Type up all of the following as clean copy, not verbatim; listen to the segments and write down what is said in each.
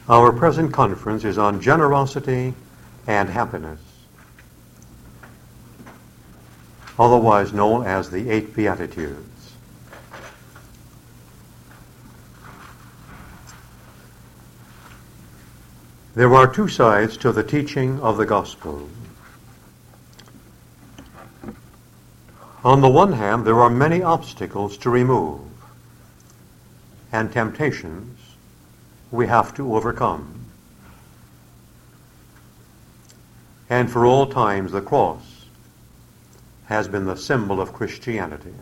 Our present conference is on generosity and happiness, otherwise known as the Eight Beatitudes. There are two sides to the teaching of the gospel. On the one hand, there are many obstacles to remove and temptations we have to overcome. And for all times, the cross has been the symbol of Christianity.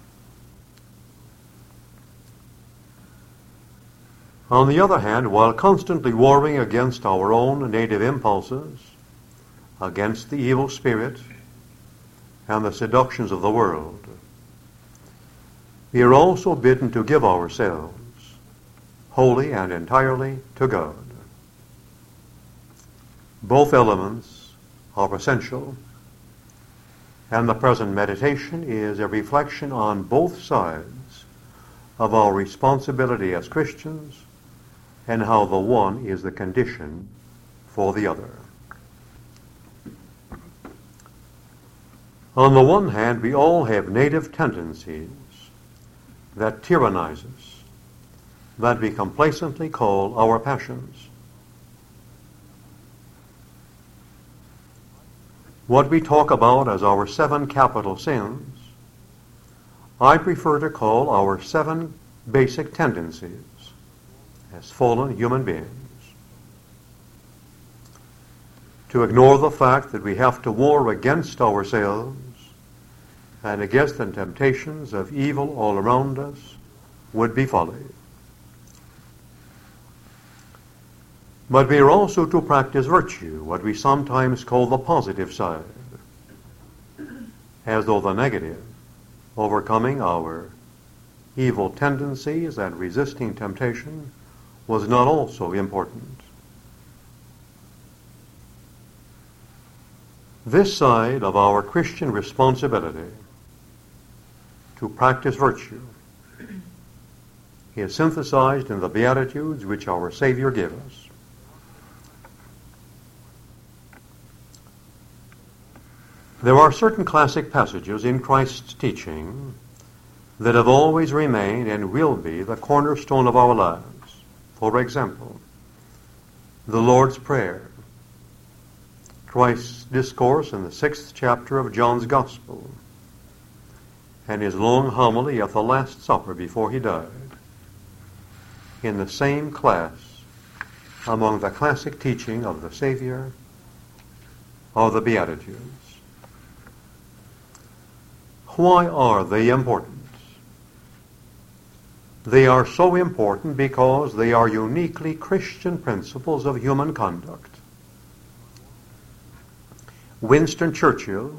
On the other hand, while constantly warring against our own native impulses, against the evil spirit and the seductions of the world, we are also bidden to give ourselves wholly and entirely to God. Both elements are essential, and the present meditation is a reflection on both sides of our responsibility as Christians and how the one is the condition for the other. On the one hand, we all have native tendencies that tyrannize us, that we complacently call our passions. What we talk about as our 7 capital sins, I prefer to call our 7 basic tendencies as fallen human beings. To ignore the fact that we have to war against ourselves and against the temptations of evil all around us would be folly. But we are also to practice virtue, what we sometimes call the positive side, as though the negative, overcoming our evil tendencies and resisting temptation, was not also important. This side of our Christian responsibility to practice virtue is synthesized in the Beatitudes which our Savior gave us. There are certain classic passages in Christ's teaching that have always remained and will be the cornerstone of our lives. For example, the Lord's Prayer, Christ's discourse in the 6th chapter of John's Gospel, and his long homily at the Last Supper before he died, in the same class among the classic teaching of the Savior are the Beatitudes. Why are they important? They are so important because they are uniquely Christian principles of human conduct. Winston Churchill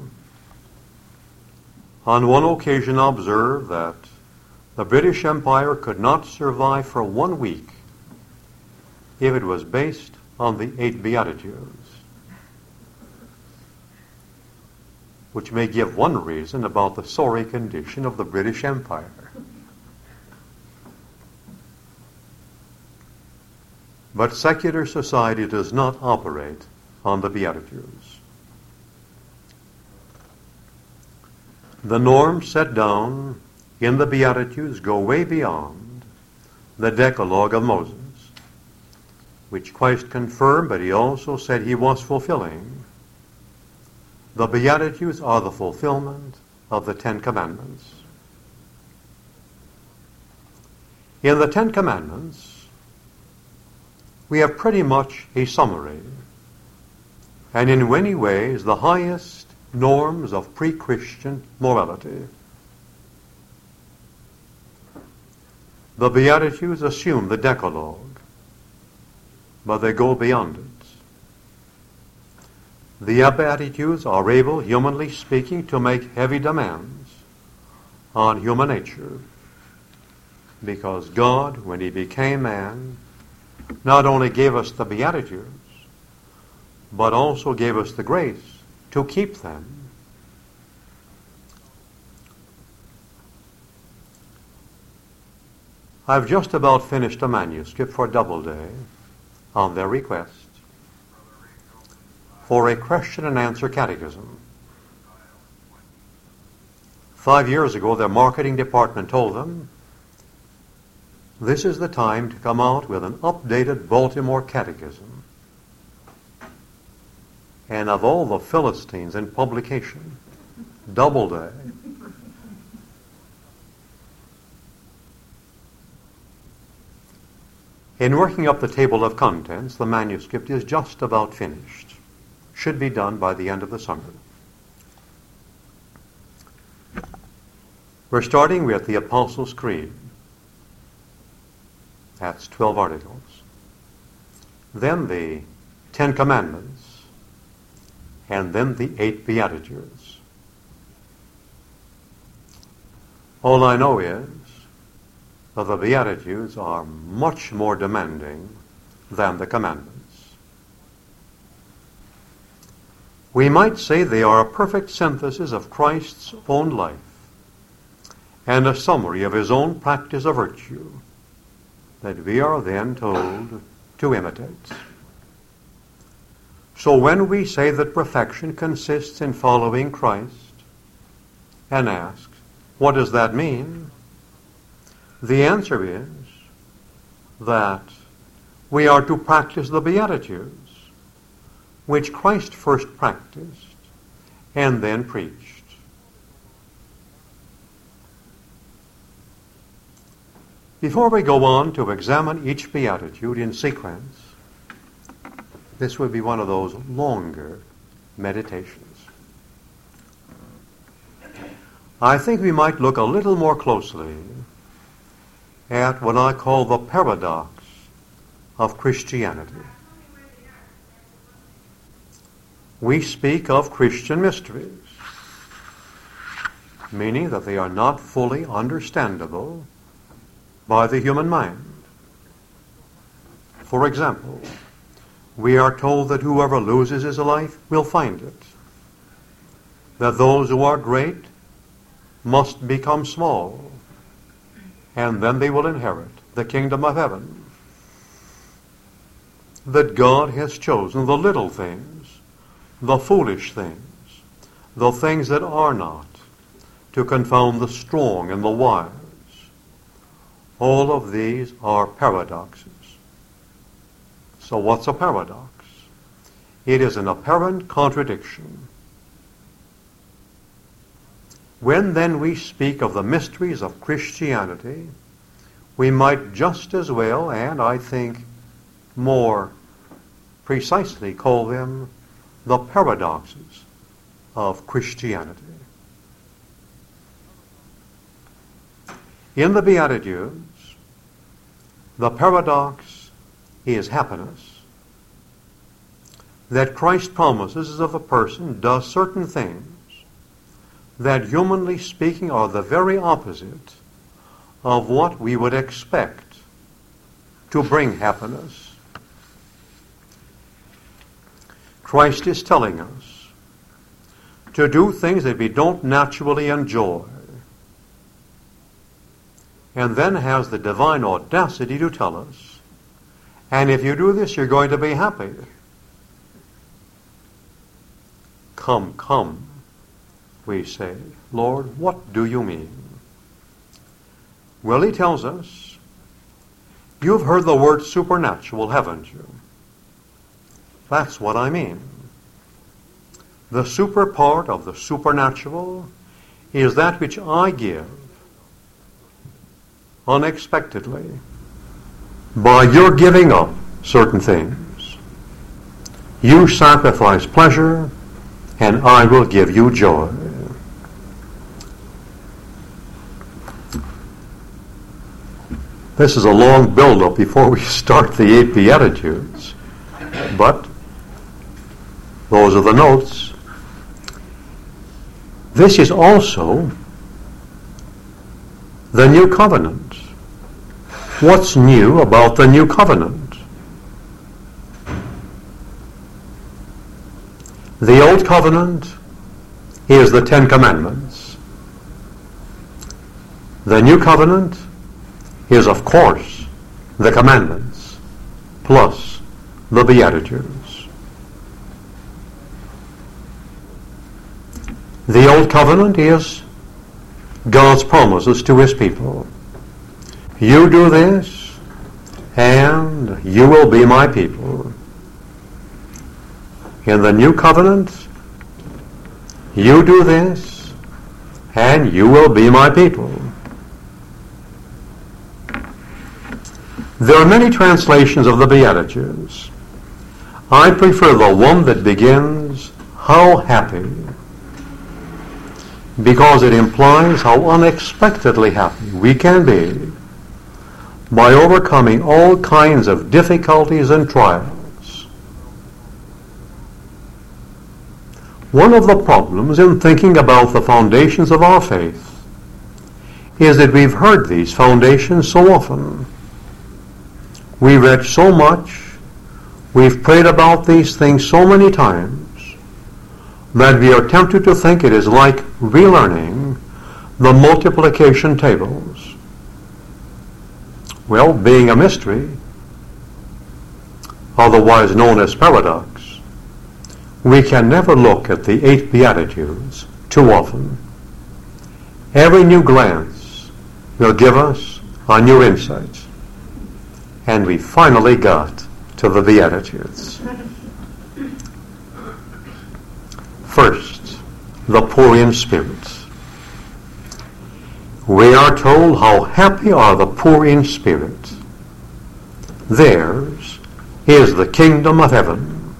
on one occasion observed that the British Empire could not survive for 1 week if it was based on the 8 Beatitudes, which may give one reason about the sorry condition of the British Empire. But secular society does not operate on the Beatitudes. The norms set down in the Beatitudes go way beyond the Decalogue of Moses, which Christ confirmed, but he also said he was fulfilling. The Beatitudes are the fulfillment of the 10 Commandments. In the 10 Commandments, we have pretty much a summary, and in many ways the highest norms of pre-Christian morality. The Beatitudes assume the Decalogue, but they go beyond it. The Beatitudes are able, humanly speaking, to make heavy demands on human nature, because God, when he became man, not only gave us the Beatitudes, but also gave us the grace to keep them. I've just about finished a manuscript for Doubleday on their request for a question and answer catechism. 5 years ago, their marketing department told them, this is the time to come out with an updated Baltimore catechism. And of all the Philistines in publication, Doubleday, in working up the table of contents, the manuscript is just about finished. Should be done by the end of the summer. We're starting with the Apostles' Creed. That's 12 articles. Then the 10 Commandments. And then the 8 Beatitudes. All I know is that the Beatitudes are much more demanding than the Commandments. We might say they are a perfect synthesis of Christ's own life and a summary of his own practice of virtue that we are then told to imitate. So when we say that perfection consists in following Christ and ask, what does that mean? The answer is that we are to practice the Beatitudes, which Christ first practiced and then preached. Before we go on to examine each Beatitude in sequence, this will be one of those longer meditations. I think we might look a little more closely at what I call the paradox of Christianity. We speak of Christian mysteries, meaning that they are not fully understandable by the human mind. For example, we are told that whoever loses his life will find it, that those who are great must become small, and then they will inherit the kingdom of heaven, that God has chosen the little things, the foolish things, the things that are not, to confound the strong and the wise. All of these are paradoxes. So what's a paradox? It is an apparent contradiction. When then we speak of the mysteries of Christianity, we might just as well, and I think more precisely, call them the paradoxes of Christianity. In the Beatitudes, the paradox is happiness. That Christ promises if a person does certain things that, humanly speaking, are the very opposite of what we would expect to bring happiness. Christ is telling us to do things that we don't naturally enjoy, and then has the divine audacity to tell us, and if you do this, you're going to be happy. Come, come, we say, Lord, what do you mean? Well, he tells us, you've heard the word supernatural, haven't you? That's what I mean. The super part of the supernatural is that which I give unexpectedly by your giving up certain things. You sacrifice pleasure, and I will give you joy. This is a long build-up before we start the 8 Beatitudes, but those are the notes. This is also the new covenant. What's new about the new covenant? The old covenant is the 10 Commandments. The new covenant is, of course, the commandments plus the Beatitudes. The Old Covenant is God's promises to His people. You do this, and you will be my people. In the New Covenant, you do this, and you will be my people. There are many translations of the Beatitudes. I prefer the one that begins, "How happy," because it implies how unexpectedly happy we can be by overcoming all kinds of difficulties and trials. One of the problems in thinking about the foundations of our faith is that we've heard these foundations so often. We read so much, we've prayed about these things so many times, that we are tempted to think it is like relearning the multiplication tables. Well, being a mystery, otherwise known as paradox, we can never look at the 8 Beatitudes too often. Every new glance will give us a new insight. And we finally got to the Beatitudes. First, the poor in spirit. We are told how happy are the poor in spirit. Theirs is the kingdom of heaven.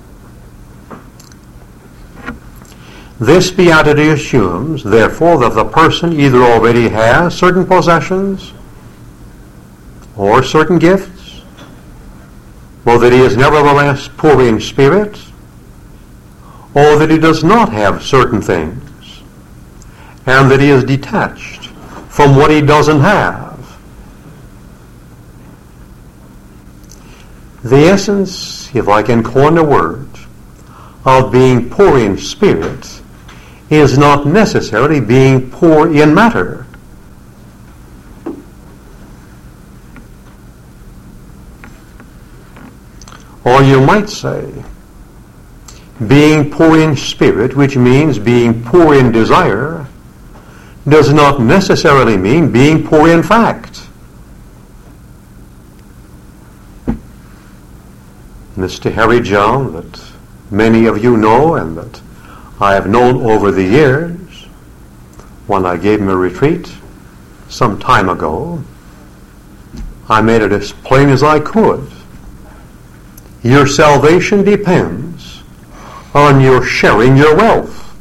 This beatitude assumes, therefore, that the person either already has certain possessions or certain gifts, or that he is nevertheless poor in spirit, or that he does not have certain things, and that he is detached from what he doesn't have. The essence, if I can coin a word, of being poor in spirit is not necessarily being poor in matter. Or you might say, being poor in spirit, which means being poor in desire, does not necessarily mean being poor in fact. Mr. Harry John, that many of you know and that I have known over the years, when I gave him a retreat some time ago, I made it as plain as I could. Your salvation depends on your sharing your wealth.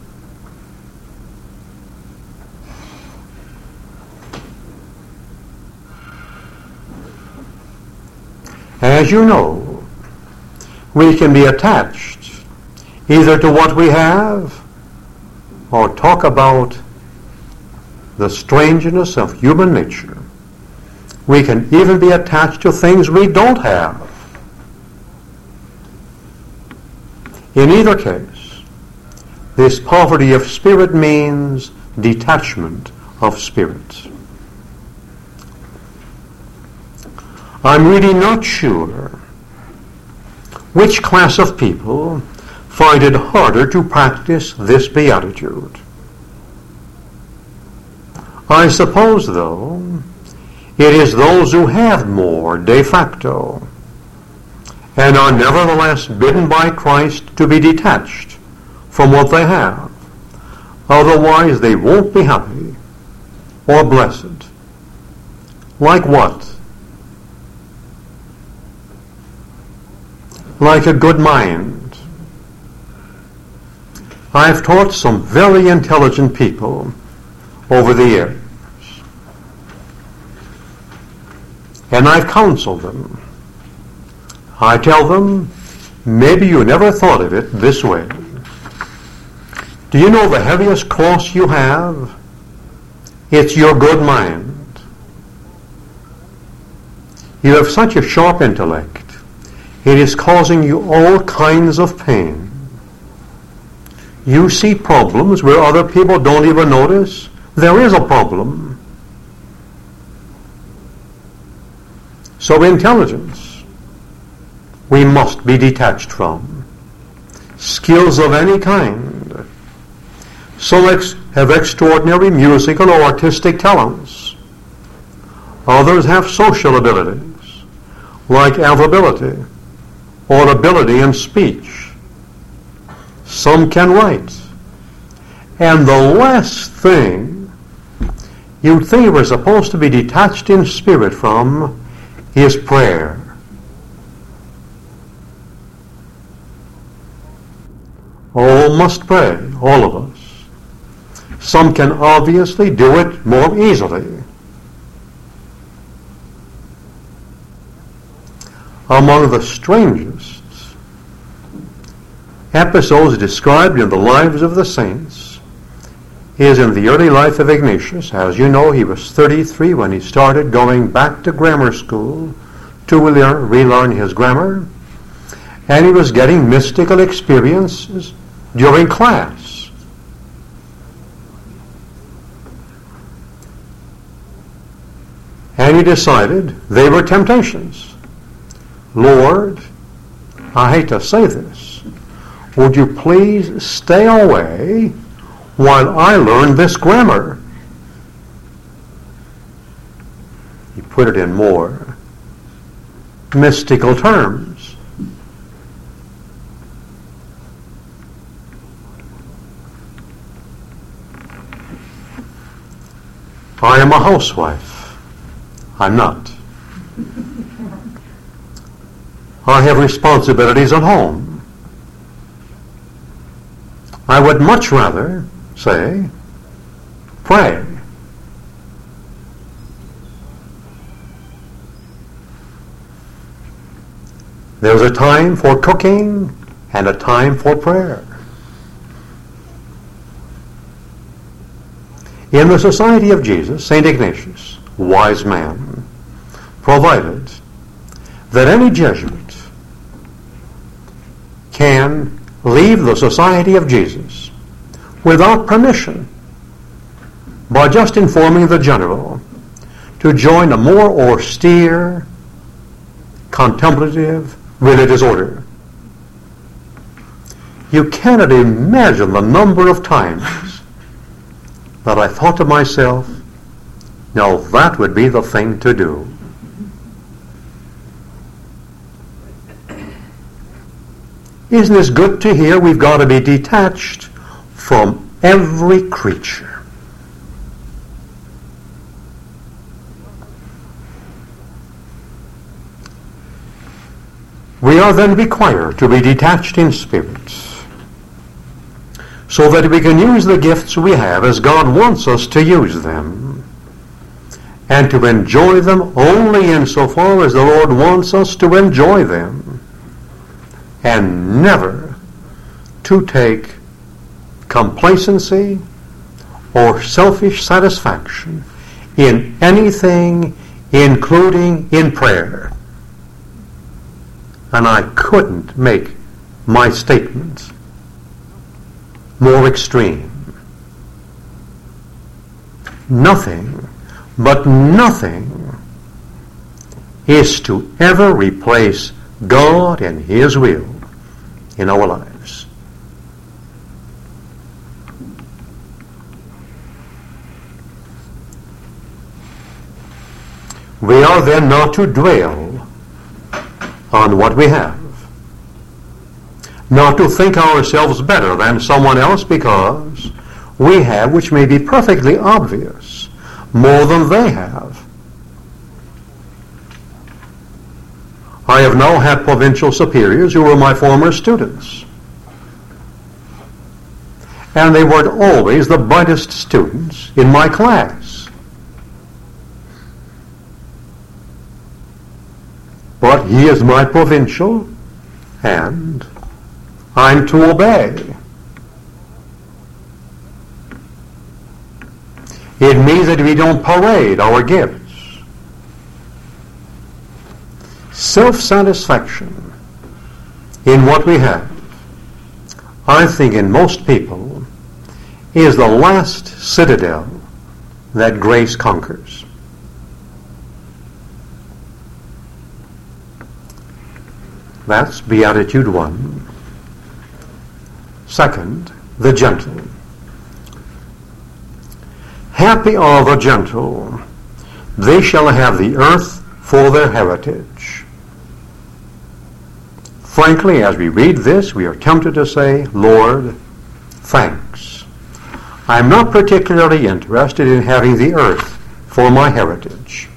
As you know, we can be attached either to what we have or talk about the strangeness of human nature. We can even be attached to things we don't have. In either case, this poverty of spirit means detachment of spirit. I'm really not sure which class of people find it harder to practice this beatitude. I suppose, though, it is those who have more de facto and are nevertheless bidden by Christ to be detached from what they have. Otherwise they won't be happy or blessed. Like what? Like a good mind. I've taught some very intelligent people over the years, and I've counseled them. I tell them, maybe you never thought of it this way. Do you know the heaviest cross you have? It's your good mind. You have such a sharp intellect. It is causing you all kinds of pain. You see problems where other people don't even notice there is a problem. So intelligence, we must be detached from. Skills of any kind. Some have extraordinary musical or artistic talents. Others have social abilities, like affability or ability in speech. Some can write. And the last thing you'd think we're supposed to be detached in spirit from is prayer. All must pray, all of us. Some can obviously do it more easily. Among the strangest episodes described in the lives of the saints is in the early life of Ignatius. As you know, he was 33 when he started going back to grammar school to relearn his grammar, and he was getting mystical experiences during class. And he decided they were temptations. Lord, I hate to say this, would you please stay away while I learn this grammar? He put it in more mystical terms. I am a housewife. I'm not. I have responsibilities at home. I would much rather, say, pray. There's a time for cooking and a time for prayer. In the Society of Jesus, St. Ignatius, wise man, provided that any Jesuit can leave the Society of Jesus without permission by just informing the general to join a more austere, contemplative, religious order. You cannot imagine the number of times that I thought to myself, now that would be the thing to do. Isn't this good to hear? We've got to be detached from every creature. We are then required to be detached in spirit so that we can use the gifts we have as God wants us to use them, and to enjoy them only insofar as the Lord wants us to enjoy them, and never to take complacency or selfish satisfaction in anything, including in prayer. And I couldn't make my statement more extreme. Nothing, but nothing, is to ever replace God and His will in our lives. We are then not to dwell on what we have, not to think ourselves better than someone else because we have, which may be perfectly obvious, more than they have. I have now had provincial superiors who were my former students, and they weren't always the brightest students in my class. But he is my provincial, and I'm to obey. It means that we don't parade our gifts. Self-satisfaction in what we have, I think in most people, is the last citadel that grace conquers. That's Beatitude 1. Second, the gentle. Happy are the gentle, they shall have the earth for their heritage. Frankly, as we read this, we are tempted to say, Lord, thanks. I'm not particularly interested in having the earth for my heritage.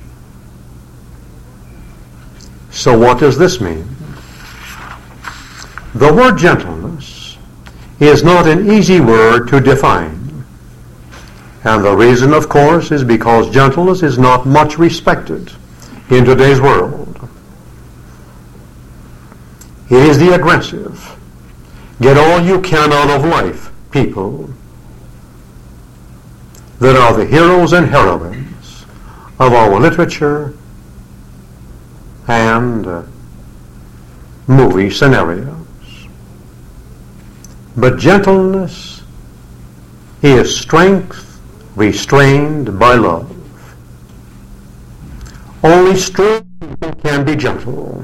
So what does this mean? The word gentleness is not an easy word to define. And the reason, of course, is because gentleness is not much respected in today's world. It is the aggressive, get all you can out of life people that are the heroes and heroines of our literature and movie scenarios. But gentleness is strength restrained by love. Only strong people can be gentle.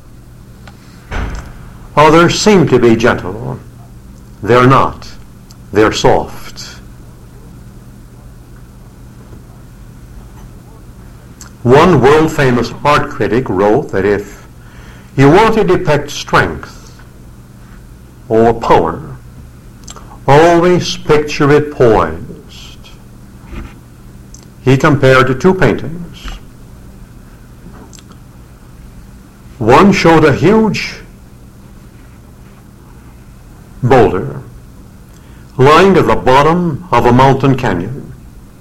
Others seem to be gentle. They're not. They're soft. One world-famous art critic wrote that if you want to depict strength or power, always picture it poised. He compared to two paintings. One showed a huge boulder lying at the bottom of a mountain canyon.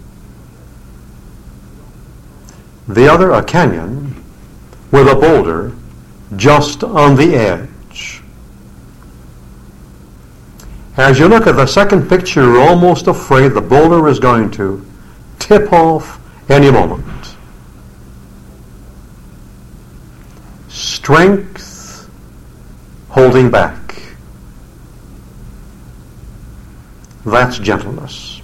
The other a canyon with a boulder just on the edge. As you look at the second picture, you're almost afraid the boulder is going to tip off any moment. Strength holding back. That's gentleness.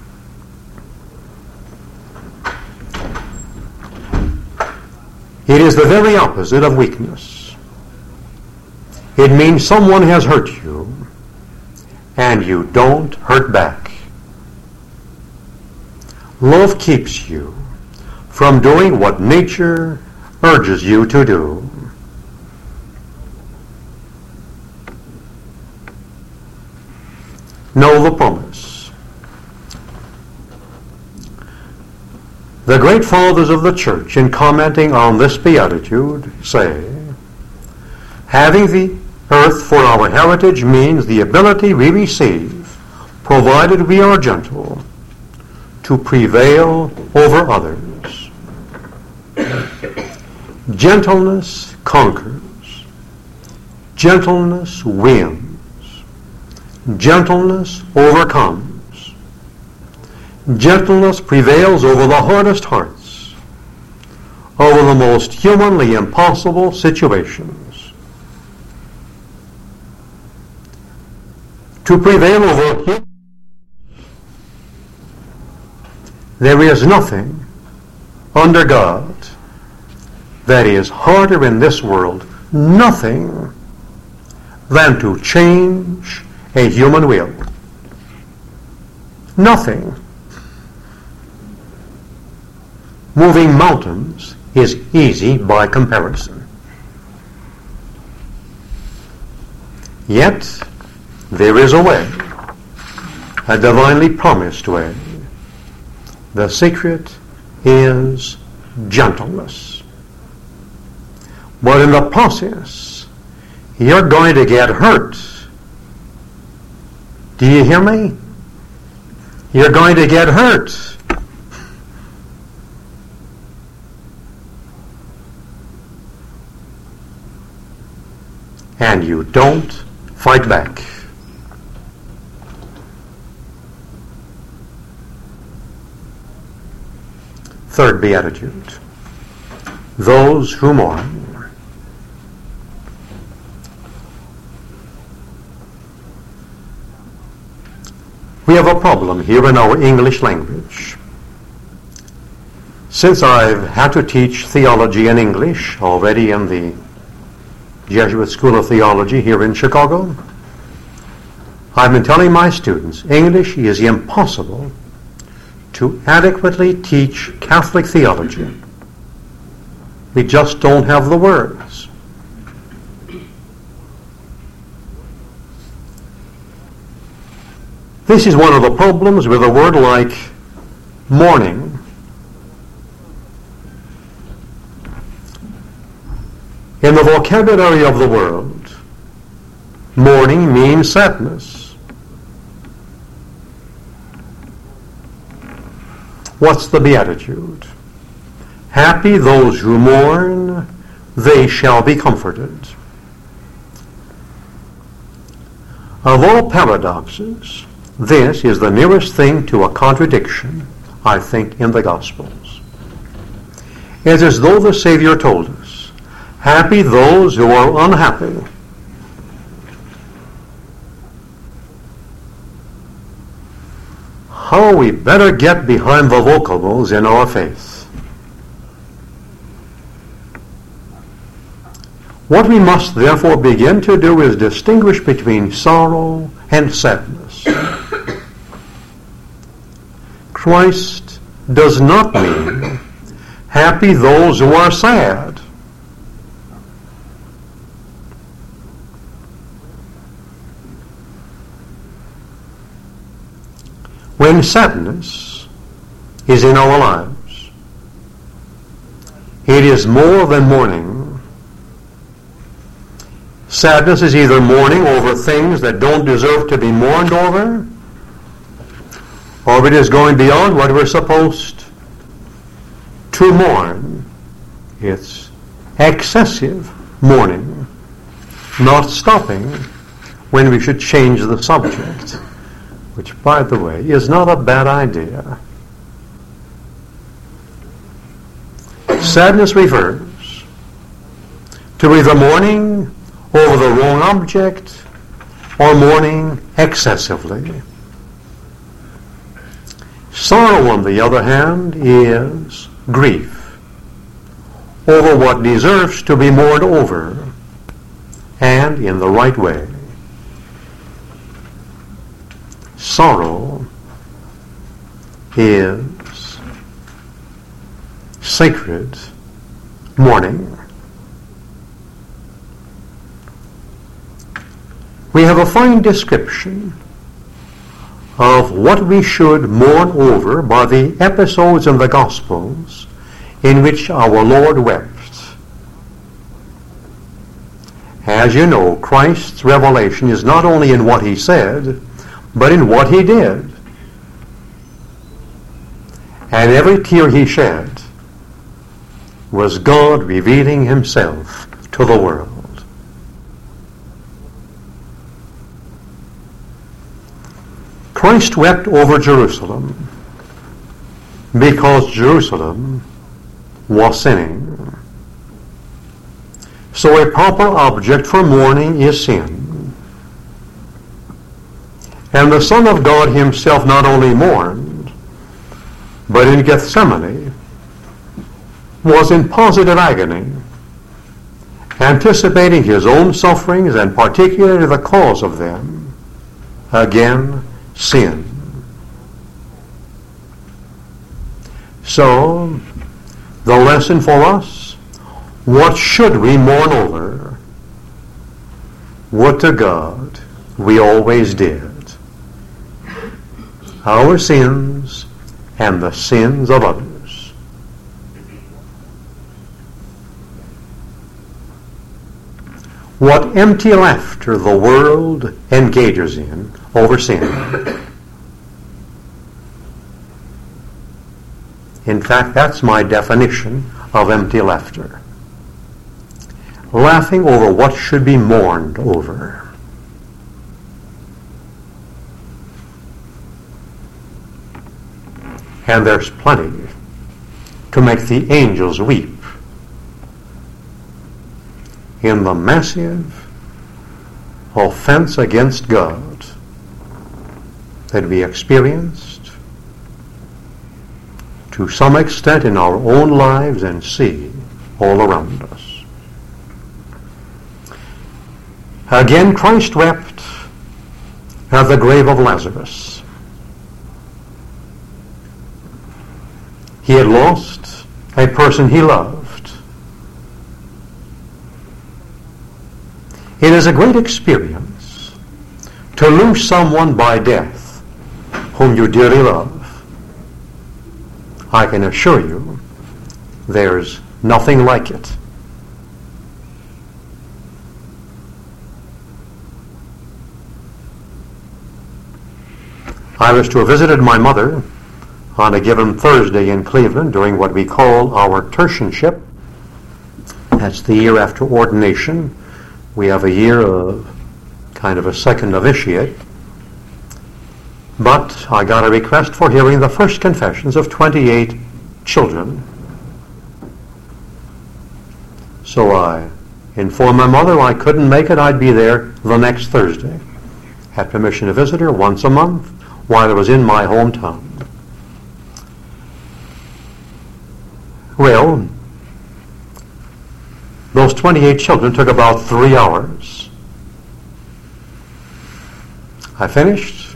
It is the very opposite of weakness. It means someone has hurt you and you don't hurt back. Love keeps you from doing what nature urges you to do. Know the promise. The great fathers of the church, in commenting on this beatitude, say, having the earth for our heritage means the ability we receive, provided we are gentle, to prevail over others. Gentleness conquers. Gentleness wins. Gentleness overcomes. Gentleness prevails over the hardest hearts, over the most humanly impossible situations. To prevail over there is nothing under God that is harder in this world, nothing, than to change a human will. Nothing. Moving mountains is easy by comparison. Yet, there is a way, a divinely promised way. The secret is gentleness. But in the process, you're going to get hurt. Do you hear me? You're going to get hurt. And you don't fight back. Third beatitude. Those who mourn. We have a problem here in our English language. Since I've had to teach theology in English already in the Jesuit School of Theology here in Chicago, I've been telling my students English is impossible to adequately teach Catholic theology. We just don't have the words. This is one of the problems with a word like mourning. In the vocabulary of the world, mourning means sadness. What's the Beatitude? Happy those who mourn, they shall be comforted. Of all paradoxes, this is the nearest thing to a contradiction, I think, in the Gospels. It's as though the Savior told us, happy those who are unhappy. How we better get behind the vocables in our faith. What we must therefore begin to do is distinguish between sorrow and sadness. Christ does not mean happy those who are sad. When sadness is in our lives, it is more than mourning. Sadness is either mourning over things that don't deserve to be mourned over, or it is going beyond what we're supposed to mourn. It's excessive mourning, not stopping when we should change the subject, which, by the way, is not a bad idea. Sadness refers to either mourning over the wrong object or mourning excessively. Sorrow, on the other hand, is grief over what deserves to be mourned over, and in the right way. Sorrow is sacred mourning. We have a fine description of what we should mourn over by the episodes in the Gospels in which our Lord wept. As you know, Christ's revelation is not only in what he said, but in what he did. And every tear he shed was God revealing himself to the world. Christ wept over Jerusalem because Jerusalem was sinning. So a proper object for mourning is sin. And the Son of God himself not only mourned, but in Gethsemane was in positive agony, anticipating his own sufferings and particularly the cause of them. Again, sin. So, the lesson for us, what should we mourn over? Would to God we always did. Our sins and the sins of others. What empty laughter the world engages in over sin. In fact, that's my definition of empty laughter. Laughing over what should be mourned over. And there's plenty to make the angels weep in the massive offense against God that we experienced to some extent in our own lives and see all around us. Again Christ wept at the grave of Lazarus. He had lost a person he loved. It is a great experience to lose someone by death whom you dearly love. I can assure you there's nothing like it. I was to have visited my mother on a given Thursday in Cleveland during what we call our tertianship. That's the year after ordination. We have a year of kind of a second novitiate. But I got a request for hearing the first confessions of 28 children. So I informed my mother I couldn't make it. I'd be there the next Thursday. Had permission to visit her once a month while I was in my hometown. Well, those 28 children took about 3 hours. I finished,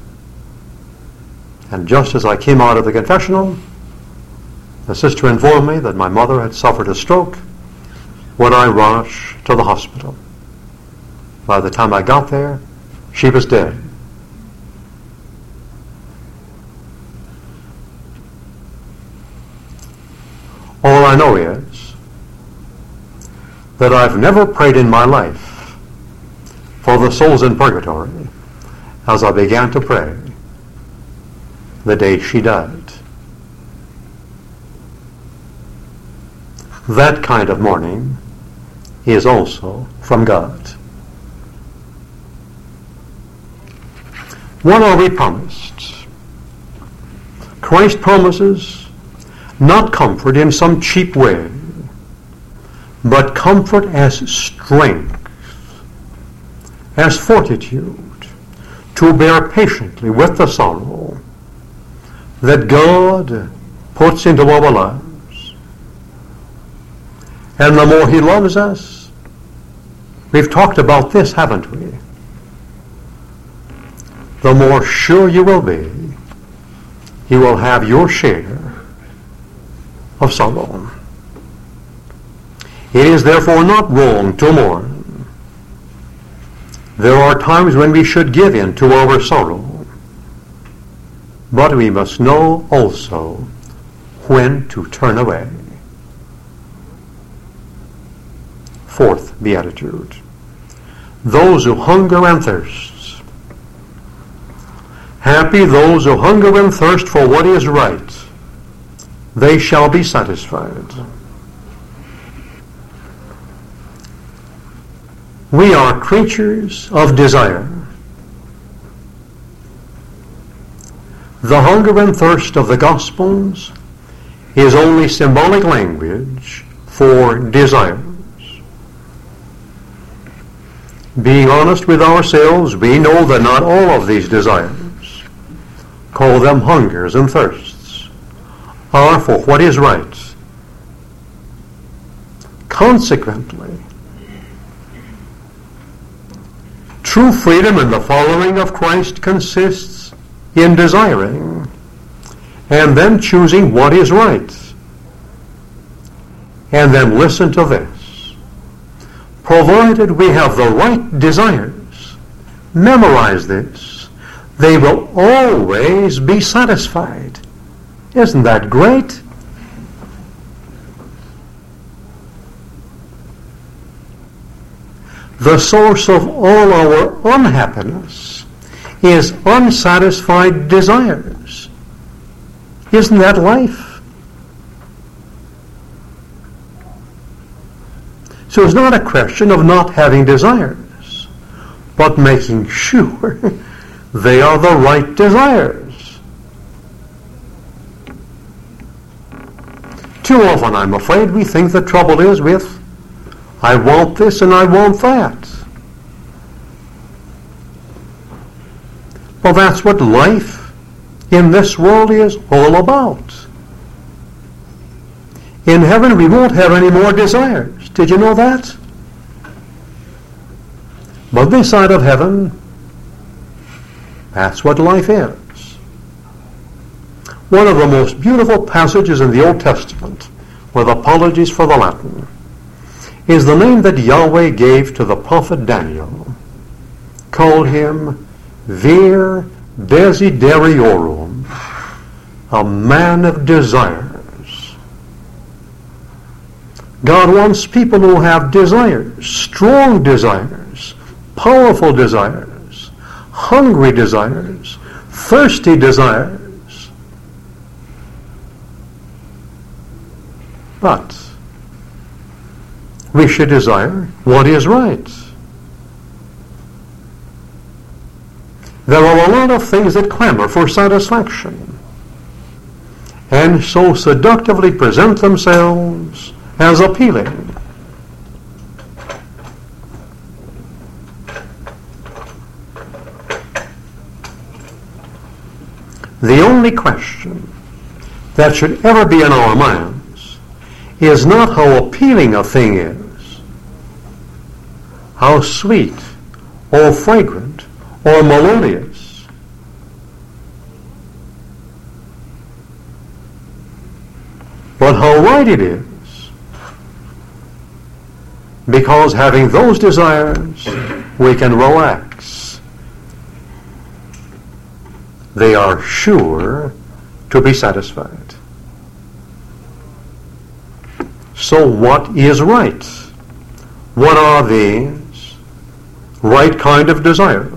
and just as I came out of the confessional, the sister informed me that my mother had suffered a stroke when I rushed to the hospital. By the time I got there, she was dead. All I know is that I've never prayed in my life for the souls in purgatory as I began to pray the day she died. That kind of mourning is also from God. What are we promised? Christ promises not comfort in some cheap way, but comfort as strength, as fortitude, to bear patiently with the sorrow that God puts into our lives. And the more He loves us, we've talked about this, haven't we? The more sure you will be, you will have your share of sorrow. It is therefore not wrong to mourn. There are times when we should give in to our sorrow, but we must know also when to turn away. Fourth beatitude. Those who hunger and thirst. Happy those who hunger and thirst for what is right. They shall be satisfied. We are creatures of desire. The hunger and thirst of the Gospels is only symbolic language for desires. Being honest with ourselves, we know that not all of these desires, call them hungers and thirsts, are for what is right. Consequently, true freedom in the following of Christ consists in desiring and then choosing what is right. And then listen to this. Provided we have the right desires, memorize this, they will always be satisfied. Isn't that great? The source of all our unhappiness is unsatisfied desires. Isn't that life? So it's not a question of not having desires, but making sure they are the right desires. Too often, I'm afraid, we think the trouble is with, I want this and I want that. Well, that's what life in this world is all about. In heaven, we won't have any more desires. Did you know that? But this side of heaven, that's what life is. One of the most beautiful passages in the Old Testament, with apologies for the Latin, is the name that Yahweh gave to the prophet Daniel. Called him Vir Desideriorum, a man of desires. God wants people who have desires, strong desires, powerful desires, hungry desires, thirsty desires. But we should desire what is right. There are a lot of things that clamor for satisfaction and so seductively present themselves as appealing. The only question that should ever be in our minds is not how appealing a thing is, how sweet or fragrant or melodious. But how right it is, because having those desires, we can relax. They are sure to be satisfied. So what is right? What are these right kind of desires?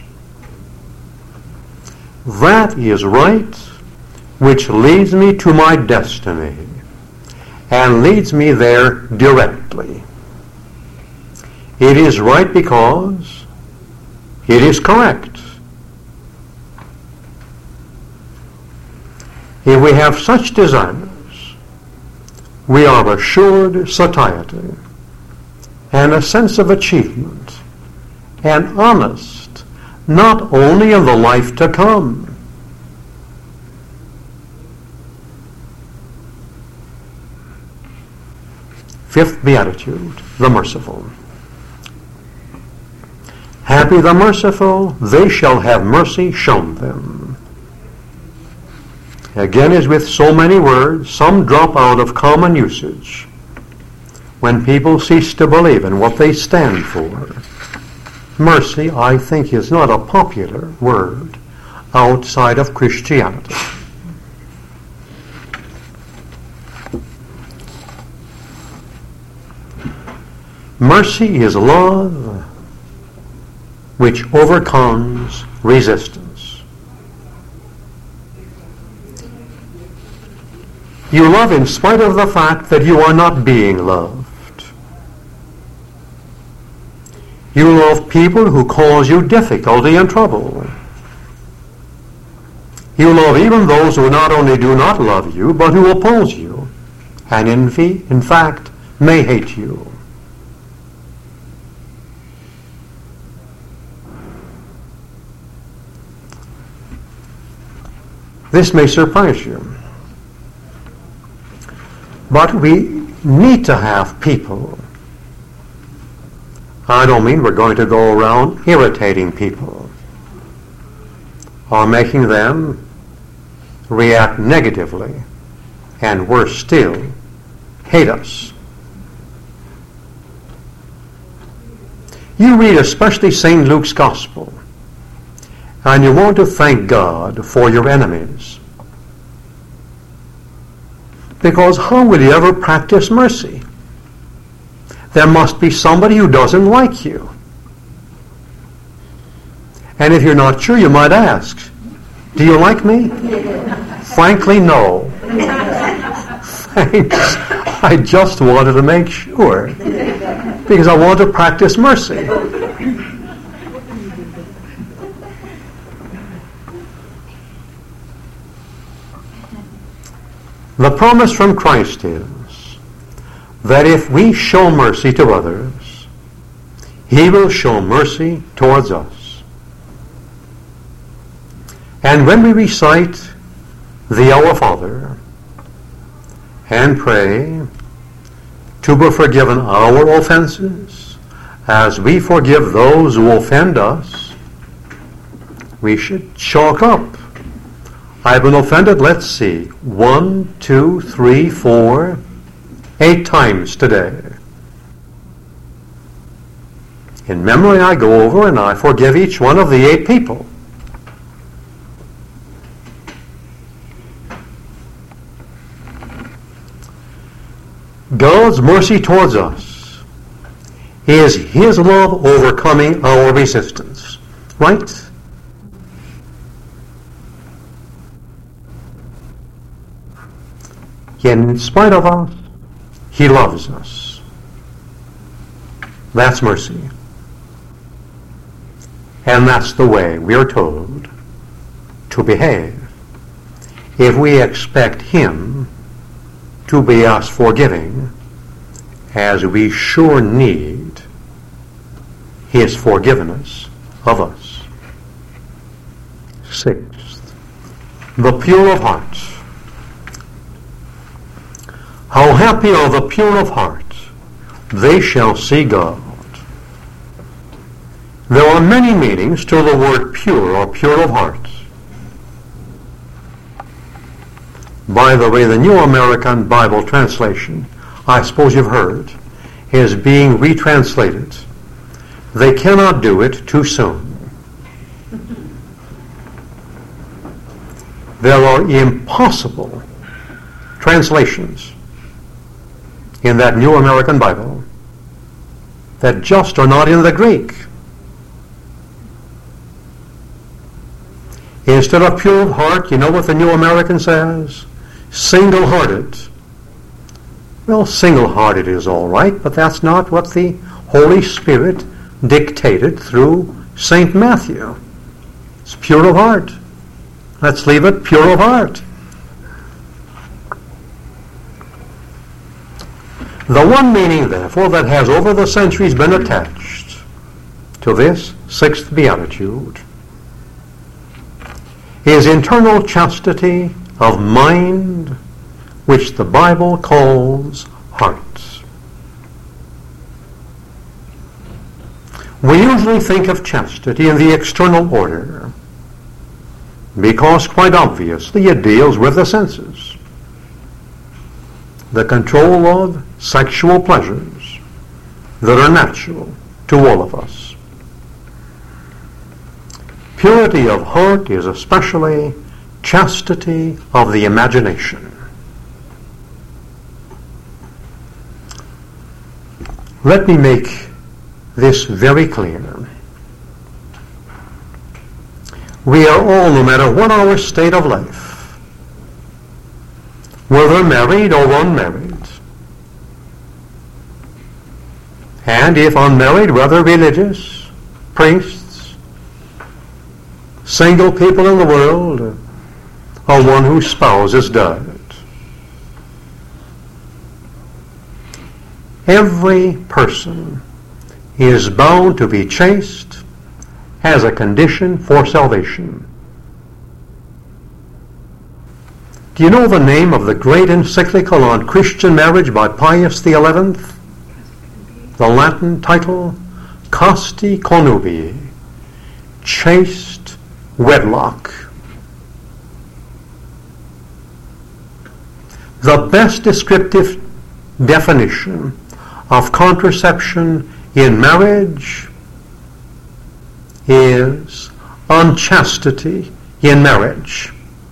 That is right which leads me to my destiny and leads me there directly. It is right because it is correct. If we have such desires, we are assured satiety and a sense of achievement and honest, not only in the life to come. Fifth Beatitude, the merciful. Happy the merciful, they shall have mercy shown them. Again, as with so many words, some drop out of common usage when people cease to believe in what they stand for. Mercy, I think, is not a popular word outside of Christianity. Mercy is love which overcomes resistance. You love in spite of the fact that you are not being loved. You love people who cause you difficulty and trouble. You love even those who not only do not love you, but who oppose you, and in fact, may hate you. This may surprise you, but we need to have people. I don't mean we're going to go around irritating people or making them react negatively and, worse still, hate us. You read especially St. Luke's Gospel, and you want to thank God for your enemies. Because how will you ever practice mercy? There must be somebody who doesn't like you. And if you're not sure, you might ask, do you like me? Frankly, no. Thanks. I just wanted to make sure. Because I want to practice mercy. The promise from Christ is that if we show mercy to others, He will show mercy towards us. And when we recite the Our Father and pray to be forgiven our offenses as we forgive those who offend us, we should chalk up. I've been offended, let's see, 1, 2, 3, 4, 8 times today. In memory, I go over and I forgive each one of the 8 people. God's mercy towards us is His love overcoming our resistance. Right? Yet in spite of us, He loves us. That's mercy. And that's the way we are told to behave if we expect Him to be as forgiving as we sure need His forgiveness of us. 6th, the pure of heart. How happy are the pure of heart, they shall see God. There are many meanings to the word pure or pure of heart. By the way, the New American Bible Translation, I suppose you've heard, is being retranslated. They cannot do it too soon. There are impossible translations in that New American Bible that just are not in the Greek. Instead of pure of heart, you know what the New American says? Single-hearted. Well, single-hearted is all right, but that's not what the Holy Spirit dictated through St. Matthew. It's pure of heart. Let's leave it pure of heart. The one meaning, therefore, that has over the centuries been attached to this 6th Beatitude is internal chastity of mind, which the Bible calls heart. We usually think of chastity in the external order because, quite obviously, it deals with the senses, the control of sexual pleasures that are natural to all of us. Purity of heart is especially chastity of the imagination. Let me make this very clear. We are all, no matter what our state of life, whether married or unmarried, and if unmarried, whether religious, priests, single people in the world, or one whose spouse has died. Every person is bound to be chaste as a condition for salvation. Do you know the name of the great encyclical on Christian marriage by Pius XI? The Latin title, Casti Connubii, chaste wedlock. The best descriptive definition of contraception in marriage is unchastity in marriage.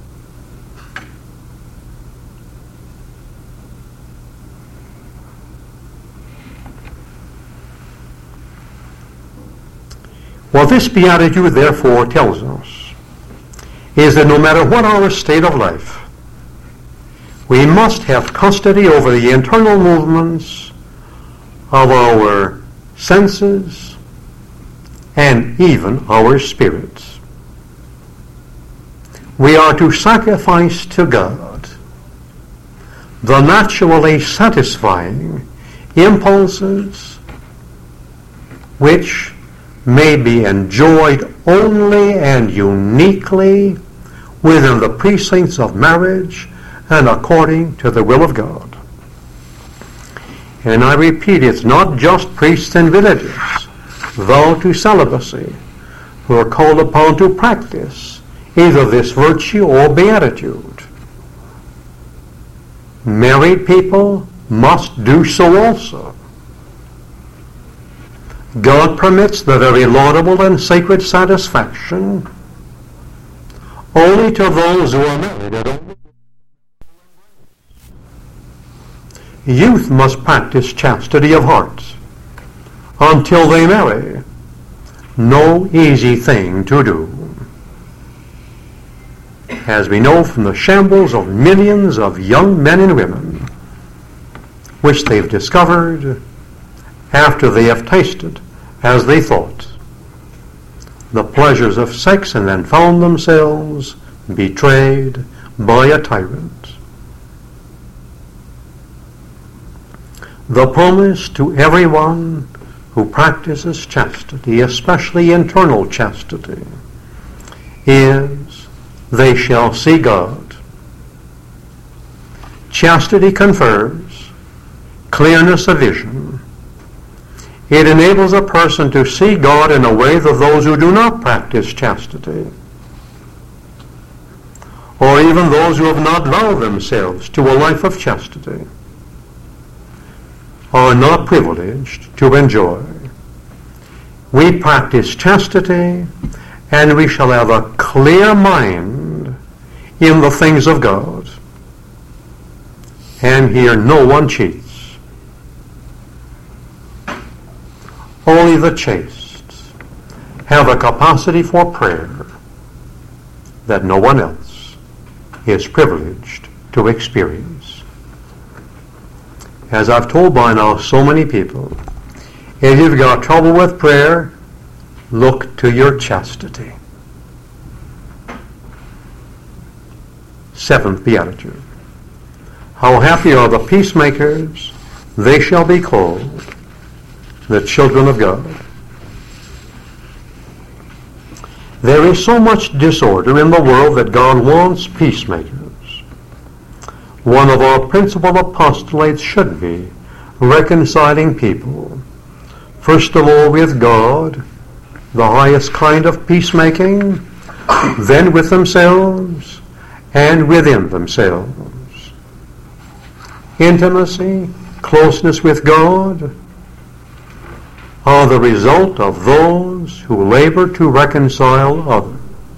What this beatitude therefore tells us is that no matter what our state of life, we must have custody over the internal movements of our senses and even our spirits. We are to sacrifice to God the naturally satisfying impulses which may be enjoyed only and uniquely within the precincts of marriage and according to the will of God. And I repeat, it's not just priests and villages. vow to celibacy, who are called upon to practice either this virtue or beatitude. Married people must do so also. God permits the very laudable and sacred satisfaction only to those who are married. Youth must practice chastity of heart until they marry. No easy thing to do. As we know from the shambles of millions of young men and women, which they've discovered after they have tasted, as they thought, the pleasures of sex, and then found themselves betrayed by a tyrant. The promise to everyone who practices chastity, especially internal chastity, is they shall see God. Chastity confers clearness of vision. It enables a person to see God in a way that those who do not practice chastity, or even those who have not vowed themselves to a life of chastity, are not privileged to enjoy. We practice chastity, and we shall have a clear mind in the things of God. And here no one cheats. Only the chaste have a capacity for prayer that no one else is privileged to experience. As I've told by now so many people, if you've got trouble with prayer, look to your chastity. Seventh Beatitude. How happy are the peacemakers, they shall be called the children of God. There is so much disorder in the world that God wants peacemakers. One of our principal apostolates should be reconciling people, first of all with God, the highest kind of peacemaking, then with themselves and within themselves. Intimacy, closeness with God, are the result of those who labor to reconcile others.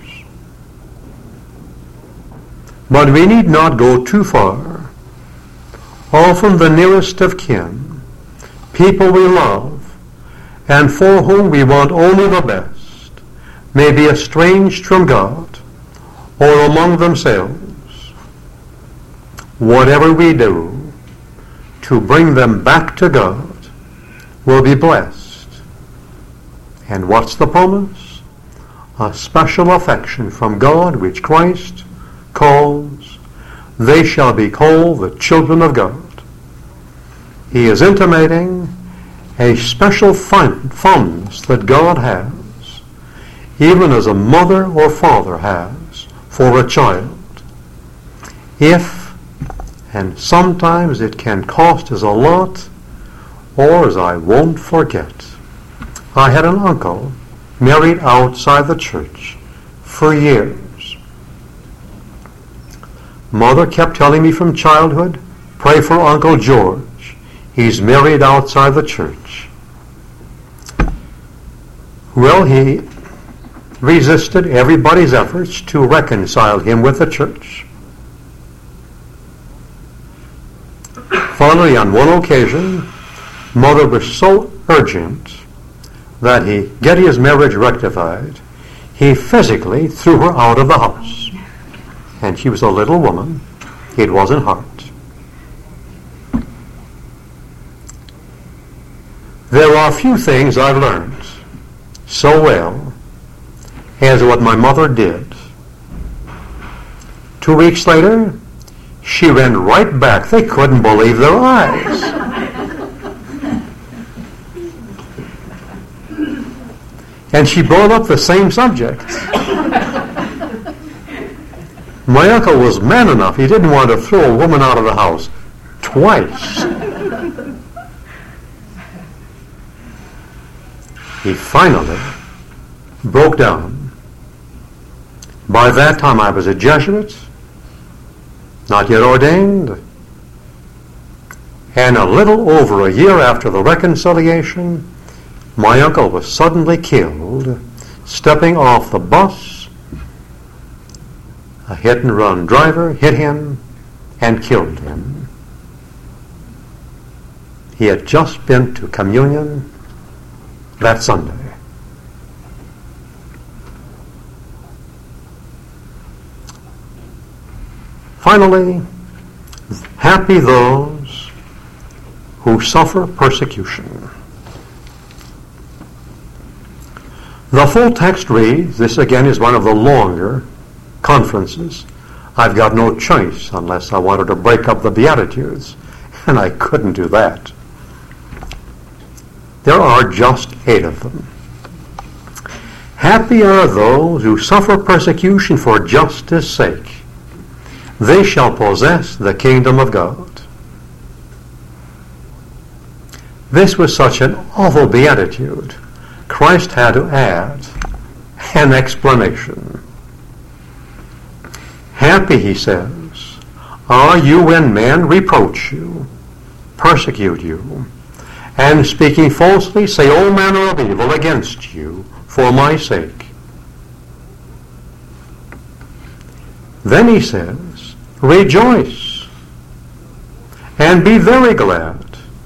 But we need not go too far. Often the nearest of kin, people we love, and for whom we want only the best, may be estranged from God or among themselves. Whatever we do to bring them back to God will be blessed. And what's the promise? A special affection from God, which Christ calls, they shall be called the children of God. He is intimating a special fondness that God has, even as a mother or father has for a child. If, and sometimes it can cost us a lot, or as I won't forget, I had an uncle married outside the church for years. Mother kept telling me from childhood, pray for Uncle George. He's married outside the church. Well, he resisted everybody's efforts to reconcile him with the church. Finally, on one occasion, Mother was so urgent that he get his marriage rectified, he physically threw her out of the house. And she was a little woman. It wasn't hard. There are few things I've learned so well as what my mother did. 2 weeks later, she ran right back. They couldn't believe their eyes. And she brought up the same subject. My uncle was man enough. He didn't want to throw a woman out of the house twice. he finally broke down. By that time I was a Jesuit, not yet ordained, and a little over a year after the reconciliation, my uncle was suddenly killed, stepping off the bus. A hit-and-run driver hit him and killed him. He had just been to communion that Sunday. Finally, happy those who suffer persecution. The full text reads, this again is one of the longer conferences. I've got no choice unless I wanted to break up the Beatitudes, and I couldn't do that. There are just 8 of them. Happy are those who suffer persecution for justice' sake. They shall possess the kingdom of God. This was such an awful beatitude. Christ had to add an explanation. Happy, he says, are you when men reproach you, persecute you, and speaking falsely say all manner of evil against you for my sake. Then he says, rejoice and be very glad.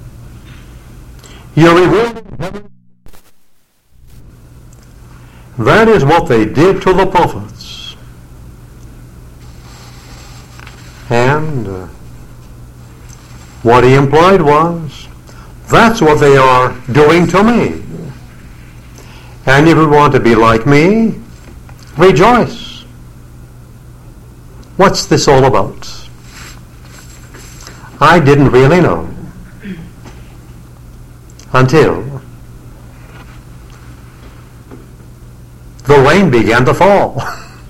Your reward in heaven. That is what they did to the prophets. And what he implied was, that's what they are doing to me. And if you want to be like me, rejoice. What's this all about? I didn't really know until the rain began to fall.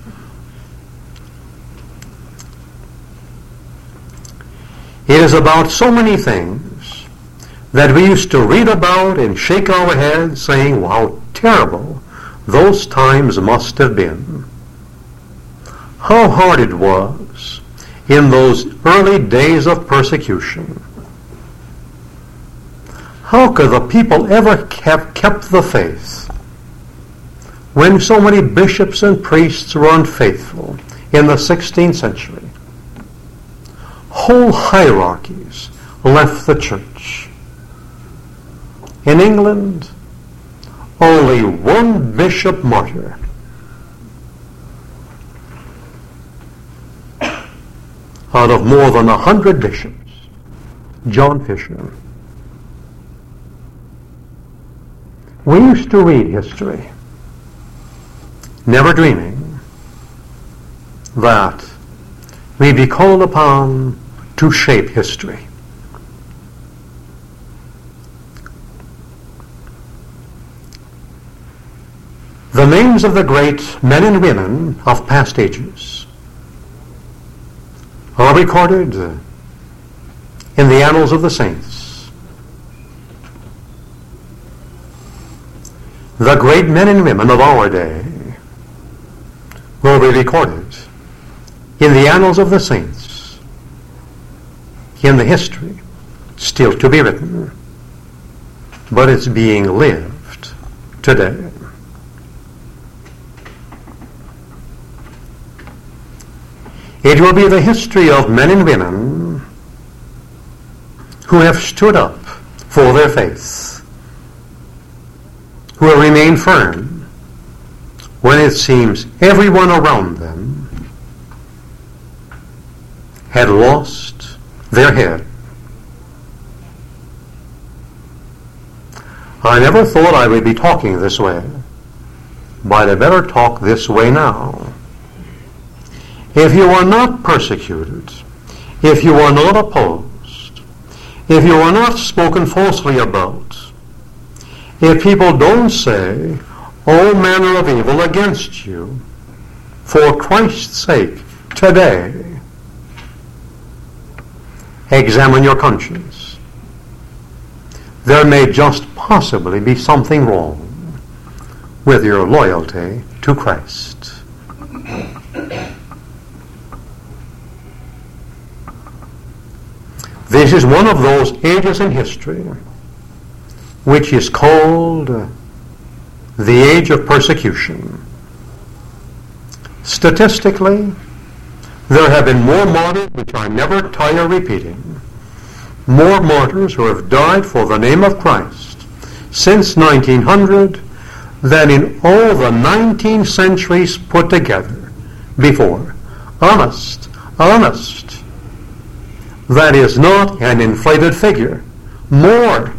It is about so many things that we used to read about and shake our heads saying, how terrible those times must have been. How hard it was in those early days of persecution. How could the people ever have kept the faith when so many bishops and priests were unfaithful in the 16th century? Whole hierarchies left the church. In England, only one bishop martyr. Out of more than 100 bishops, John Fisher. We used to read history, never dreaming that we'd be called upon to shape history. The names of the great men and women of past ages are recorded in the annals of the saints. The great men and women of our day will be recorded in the annals of the saints, in the history still to be written, but it's being lived today. It will be the history of men and women who have stood up for their faith, who have remained firm when it seems everyone around them had lost their head. I never thought I would be talking this way, but I better talk this way now. If you are not persecuted, if you are not opposed, if you are not spoken falsely about, if people don't say all manner of evil against you for Christ's sake today, examine your conscience. There may just possibly be something wrong. with your loyalty to Christ. This is one of those ages in history which is called the age of persecution. Statistically, there have been more martyrs, which I never tire repeating, more martyrs who have died for the name of Christ since 1900 than in all the 19 centuries put together before. Honest. That is not an inflated figure. More.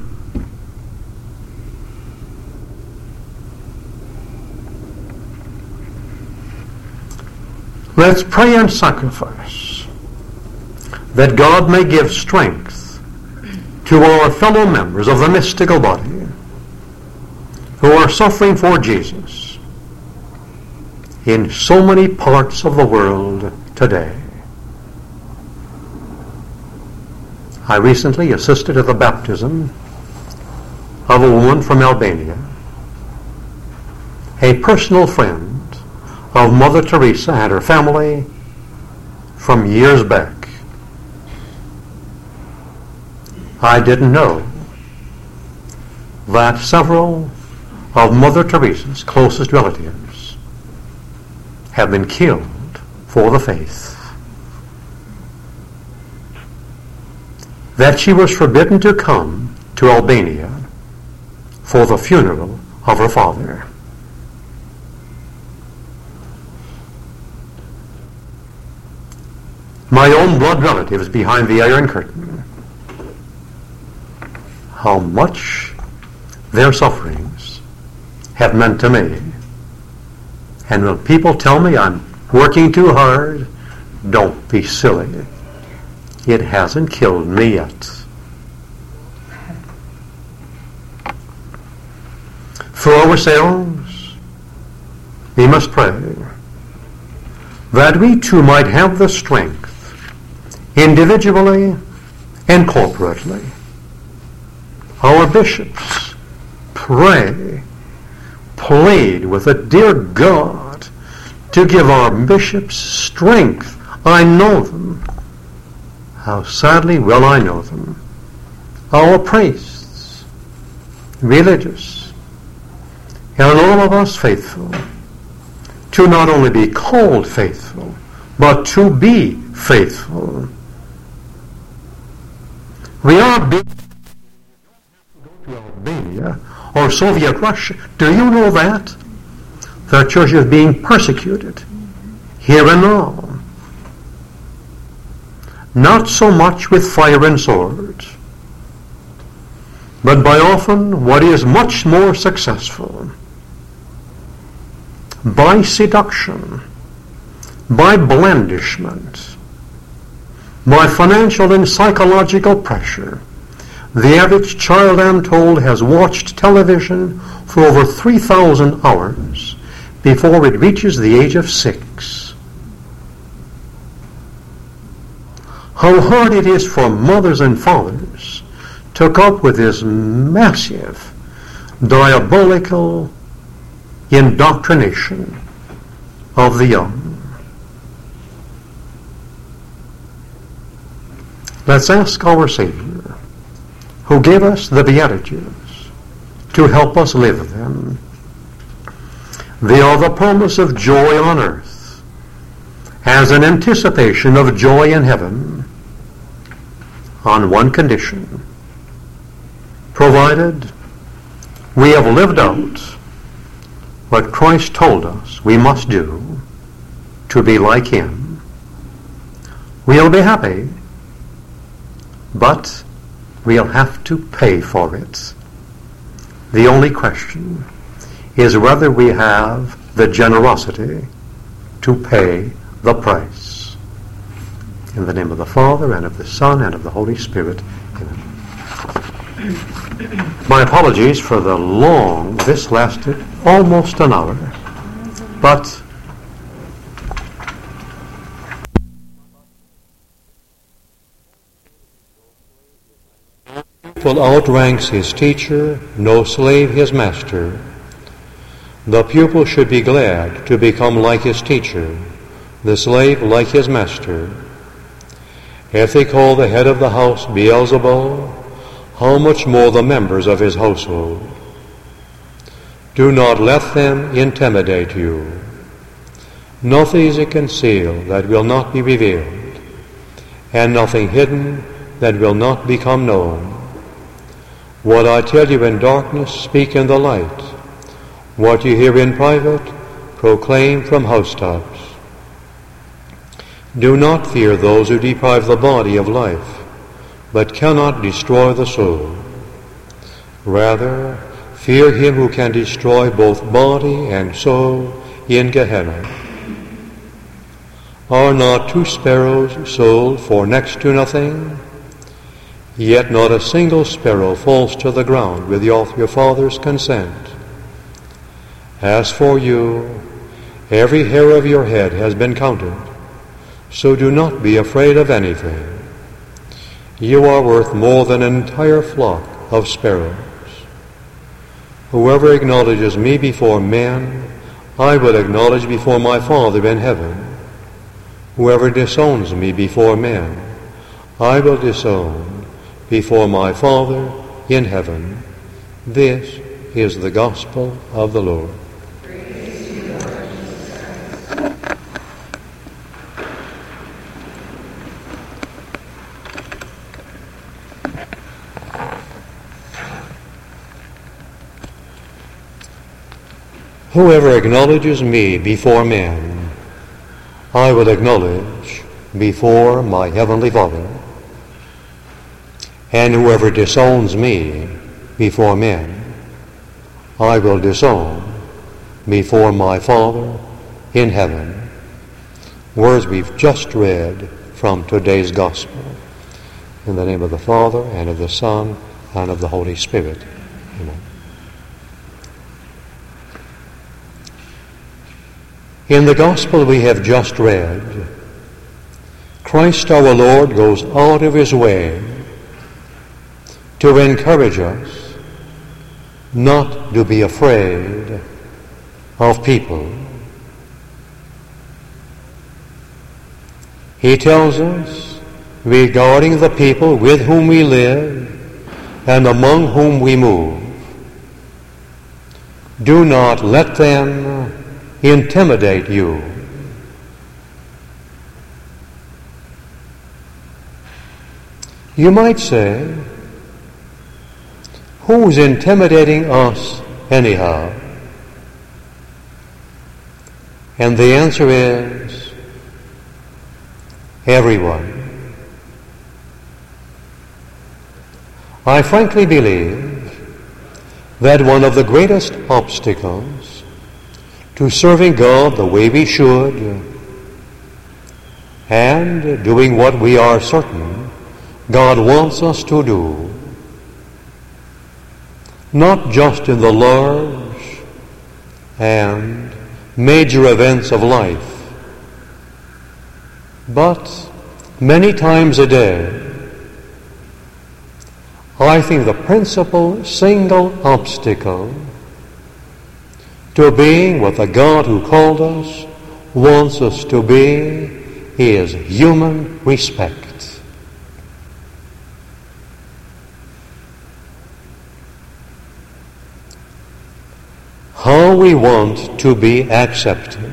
Let's pray and sacrifice that God may give strength to our fellow members of the mystical body who are suffering for Jesus in so many parts of the world today. I recently assisted at the baptism of a woman from Albania, a personal friend of Mother Teresa and her family from years back. I didn't know that several of Mother Teresa's closest relatives have been killed for the faith. That she was forbidden to come to Albania for the funeral of her father. My own blood relatives behind the Iron Curtain, how much their sufferings have meant to me. And when people tell me I'm working too hard, don't be silly. It hasn't killed me yet. For ourselves, we must pray that we too might have the strength, individually and corporately. Our bishops pray, plead with the dear God to give our bishops strength. I know them. How sadly well I know them. Our priests, religious, and all of us faithful, to not only be called faithful, but to be faithful. We are being to Albania or Soviet Russia. Do you know that? The church is being persecuted here and now. Not so much with fire and sword, but by often what is much more successful, by seduction, by blandishment, by financial and psychological pressure. The average child, I'm told, has watched television for over 3,000 hours before it reaches the age of 6. How hard it is for mothers and fathers to cope with this massive, diabolical indoctrination of the young. Let's ask our Savior, who gave us the Beatitudes, to help us live them. They are the promise of joy on earth, as an anticipation of joy in heaven, on one condition: provided we have lived out what Christ told us we must do to be like Him. We'll be happy, but we'll have to pay for it. The only question is whether we have the generosity to pay the price. In the name of the Father, and of the Son, and of the Holy Spirit. Amen. My apologies for the long, this lasted almost an hour, but outranks his teacher, no slave his master. The pupil should be glad to become like his teacher, the slave like his master. If they call the head of the house Beelzebul, how much more the members of his household? Do not let them intimidate you. Nothing is concealed that will not be revealed, and nothing hidden that will not become known. What I tell you in darkness, speak in the light. What you hear in private, proclaim from housetops. Do not fear those who deprive the body of life, but cannot destroy the soul. Rather, fear him who can destroy both body and soul in Gehenna. Are not 2 sparrows sold for next to nothing? Yet not a single sparrow falls to the ground with your Father's consent. As for you, every hair of your head has been counted, so do not be afraid of anything. You are worth more than an entire flock of sparrows. Whoever acknowledges me before men, I will acknowledge before my Father in heaven. Whoever disowns me before men, I will disown before my Father in heaven. This is the gospel of the Lord. Whoever acknowledges me before men, I will acknowledge before my heavenly Father. And whoever disowns me before men, I will disown before my Father in heaven. Words we've just read from today's gospel. In the name of the Father, and of the Son, and of the Holy Spirit. Amen. In the gospel we have just read, Christ our Lord goes out of his way to encourage us not to be afraid of people. He tells us regarding the people with whom we live and among whom we move, do not let them intimidate you. You might say, who's intimidating us anyhow? And the answer is everyone. I frankly believe that one of the greatest obstacles to serving God the way we should and doing what we are certain God wants us to do, not just in the large and major events of life, but many times a day. I think the principal single obstacle to being what the God who called us wants us to be is human respect. How we want to be accepted.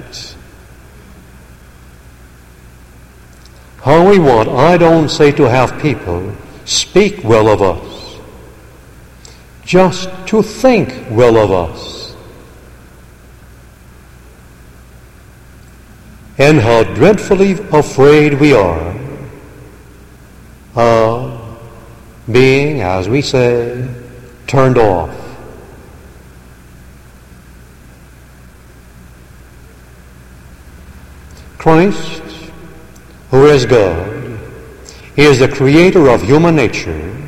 How we want, I don't say to have people speak well of us, just to think well of us. And how dreadfully afraid we are of being, as we say, turned off. Christ, who is God, is the creator of human nature,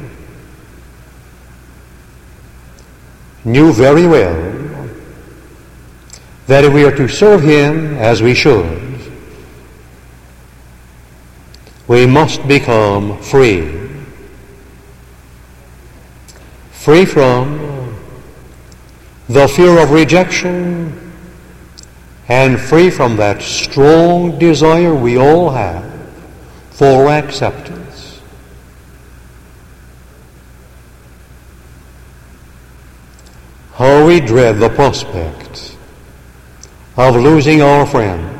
knew very well that if we are to serve him as we should, we must become free. Free from the fear of rejection, and free from that strong desire we all have for acceptance. How we dread the prospect of losing our friends.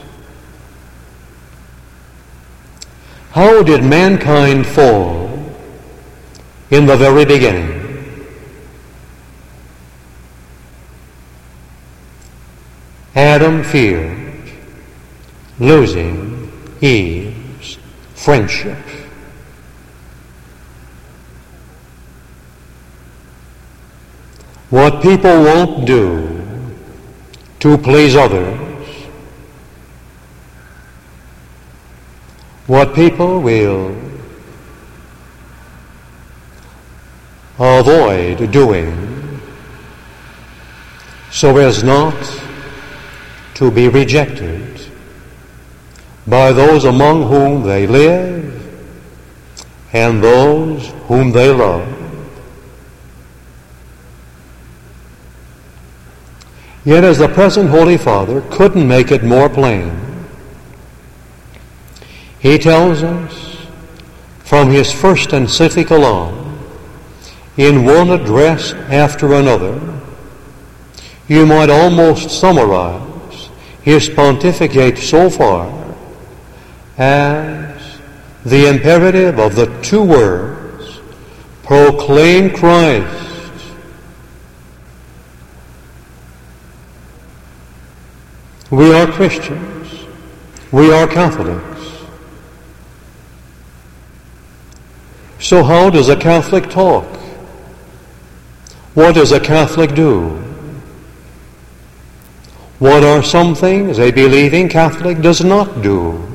How did mankind fall in the very beginning? Adam feared losing Eve's friendship. What people won't do to please others, what people will avoid doing so as not to be rejected by those among whom they live and those whom they love. Yet as the present Holy Father couldn't make it more plain, he tells us from his first encyclical on, in one address after another, you might almost summarize his pontificate so far as the imperative of the two words, proclaim Christ. We are Christians. We are Catholics. So how does a Catholic talk? What does a Catholic do? What are some things a believing Catholic does not do?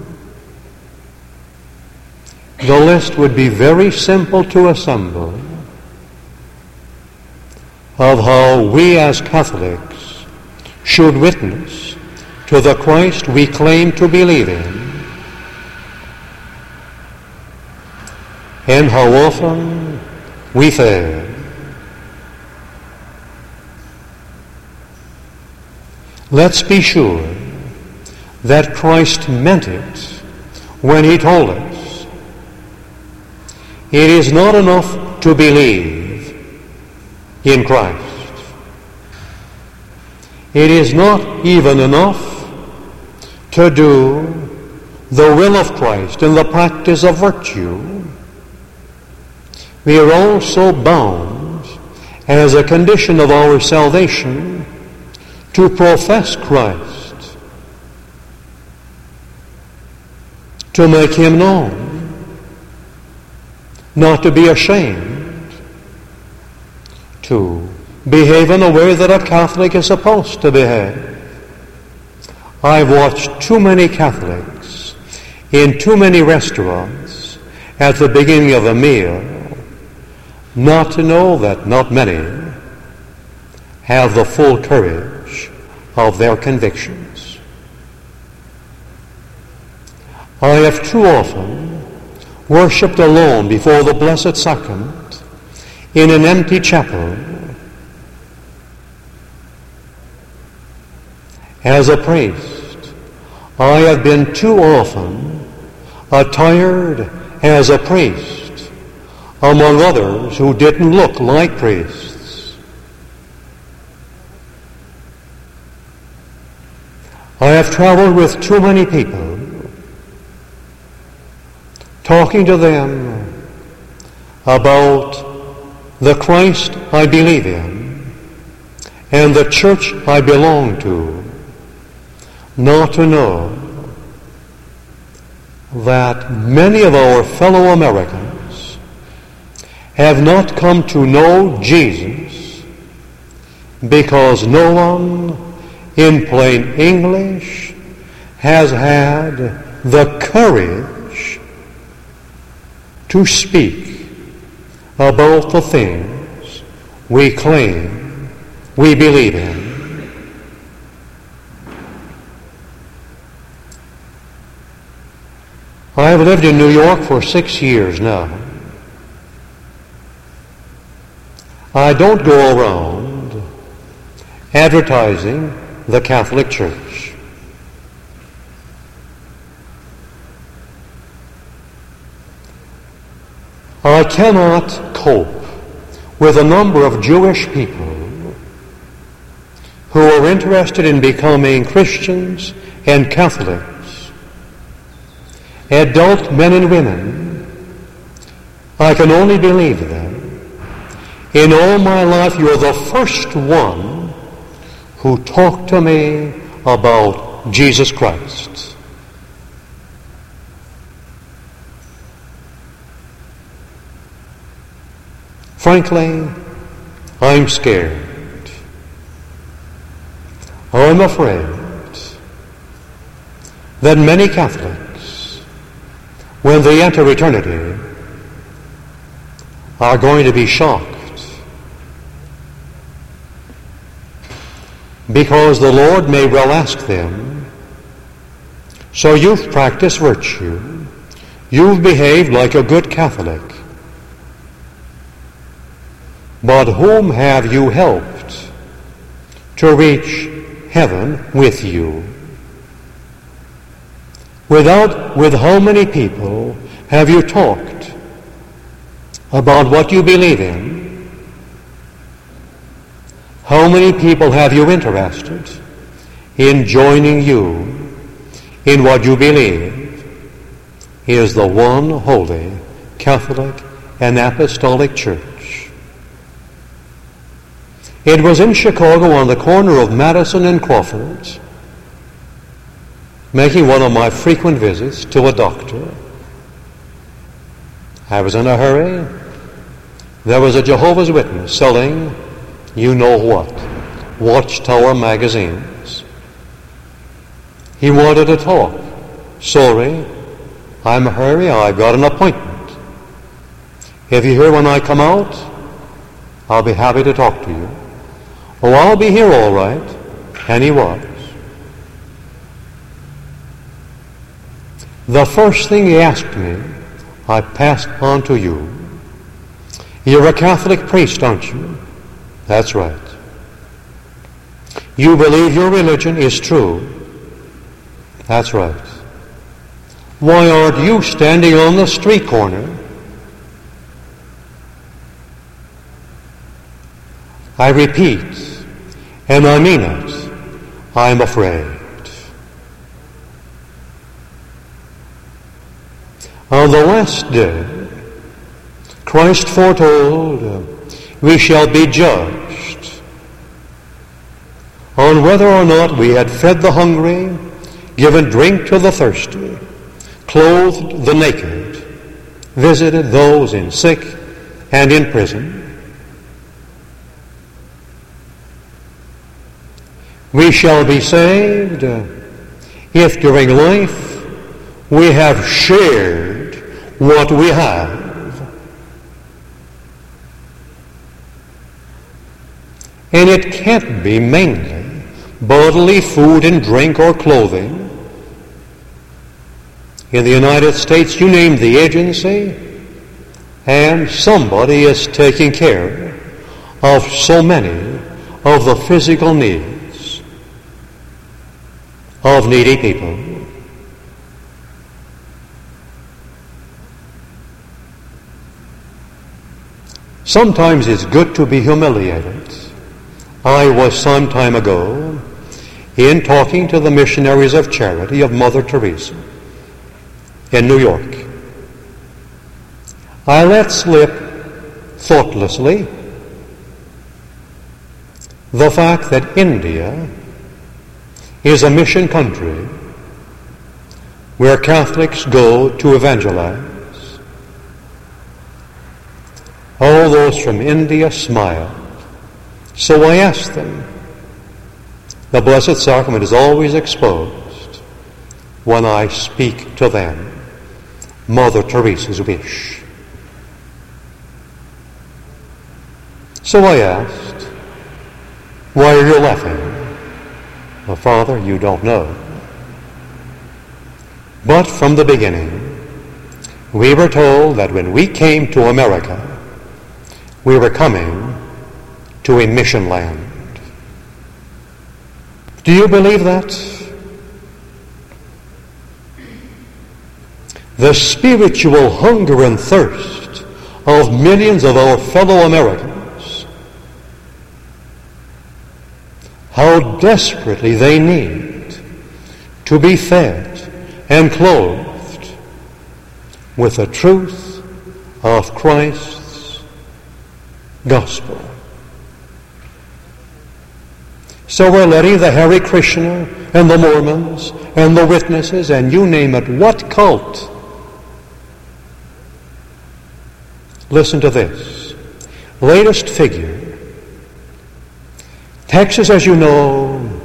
The list would be very simple to assemble of how we as Catholics should witness to the Christ we claim to believe in, and how often we fail. Let's be sure that Christ meant it when he told us it is not enough to believe in Christ. It is not even enough to do the will of Christ in the practice of virtue. We are also bound, as a condition of our salvation, to profess Christ, to make him known, not to be ashamed, to behave in a way that a Catholic is supposed to behave. I've watched too many Catholics in too many restaurants at the beginning of a meal not to know that not many have the full courage of their convictions. I have too often worshipped alone before the Blessed Sacrament in an empty chapel. As a priest, I have been too often attired as a priest among others who didn't look like priests. I have traveled with too many people, talking to them about the Christ I believe in and the church I belong to, not to know that many of our fellow Americans have not come to know Jesus because no one in plain English has had the courage to speak about the things we claim we believe in. I have lived in New York for 6 years now. I don't go around advertising the Catholic Church. I cannot cope with a number of Jewish people who are interested in becoming Christians and Catholics, adult men and women. I can only believe them. In all my life, you're the first one who talked to me about Jesus Christ. Frankly, I'm scared. I'm afraid that many Catholics, when they enter eternity, are going to be shocked because the Lord may well ask them, so you've practiced virtue, you've behaved like a good Catholic, but whom have you helped to reach heaven with you? With how many people have you talked about what you believe in? How many people have you interested in joining you in what you believe is the one holy Catholic and Apostolic Church? It was in Chicago on the corner of Madison and Crawford, making one of my frequent visits to a doctor. I was in a hurry. There was a Jehovah's Witness selling you-know-what, Watchtower magazines. He wanted to talk. Sorry, I'm in a hurry. I've got an appointment. If you're here when I come out, I'll be happy to talk to you. Oh, I'll be here all right. And he was. The first thing he asked me, I passed on to you. You're a Catholic priest, aren't you? That's right. You believe your religion is true? That's right. Why aren't you standing on the street corner? I repeat, and I mean it, I'm afraid. On the last day, Christ foretold, we shall be judged on whether or not we had fed the hungry, given drink to the thirsty, clothed the naked, visited those in sick and in prison. We shall be saved if during life we have shared what we have. And it can't be mainly bodily food and drink or clothing. In the United States, you name the agency, and somebody is taking care of so many of the physical needs of needy people. Sometimes it's good to be humiliated. I was some time ago in talking to the missionaries of charity of Mother Teresa in New York. I let slip thoughtlessly the fact that India is a mission country where Catholics go to evangelize. All those from India smiled. So I asked them. The Blessed Sacrament is always exposed when I speak to them. Mother Teresa's wish. So I asked, why are you laughing? Well, Father, you don't know. But from the beginning, we were told that when we came to America, we were coming to a mission land. Do you believe that? The spiritual hunger and thirst of millions of our fellow Americans, how desperately they need to be fed and clothed with the truth of Christ's gospel. So we're letting the Hare Krishna and the Mormons and the witnesses and you name it, what cult? Listen to this. Latest figure. Texas, as you know,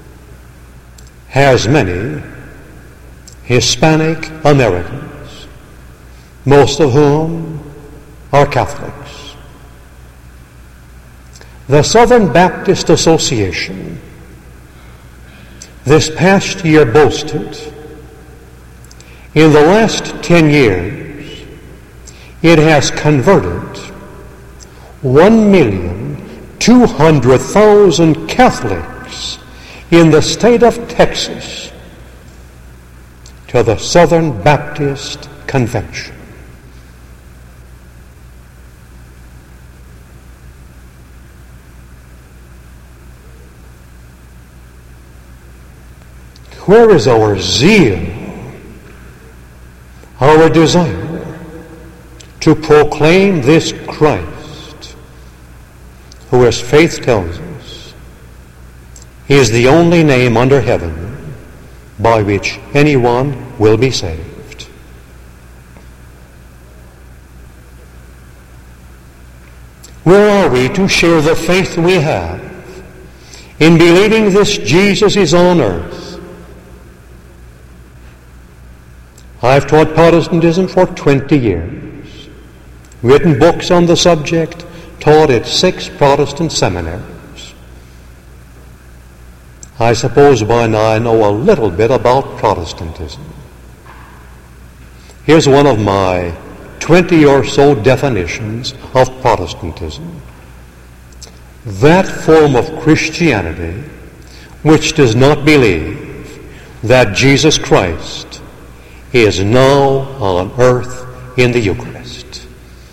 has many Hispanic Americans, most of whom are Catholics. The Southern Baptist Association this past year boasted in the last 10 years it has converted 1,200,000 Catholics in the state of Texas to the Southern Baptist Convention. Where is our zeal, our desire to proclaim this Christ, who, as faith tells us, is the only name under heaven by which anyone will be saved? Where are we to share the faith we have in believing this Jesus is on earth? I've taught Protestantism for 20 years, written books on the subject, taught at 6 Protestant seminaries. I suppose by now I know a little bit about Protestantism. Here's one of my 20 or so definitions of Protestantism. That form of Christianity which does not believe that Jesus Christ is now on earth in the Eucharist.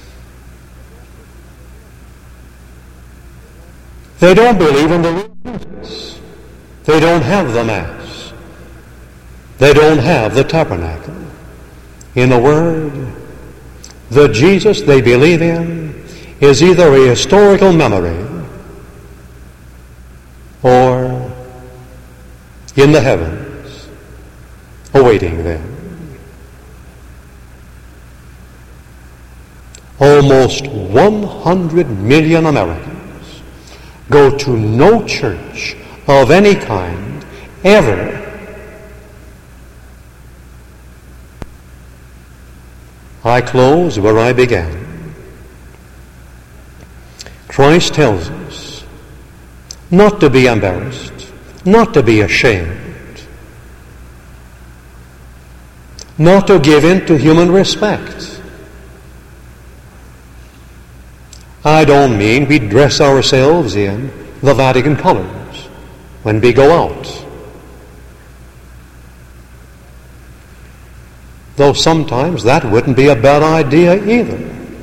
They don't believe in the Eucharist. They don't have the Mass. They don't have the tabernacle. In a word, the Jesus they believe in is either a historical memory or in the heavens, awaiting them. Almost 100 million Americans go to no church of any kind ever. I close where I began. Christ tells us not to be embarrassed, not to be ashamed, not to give in to human respect. I don't mean we dress ourselves in the Vatican colors when we go out. Though sometimes that wouldn't be a bad idea either.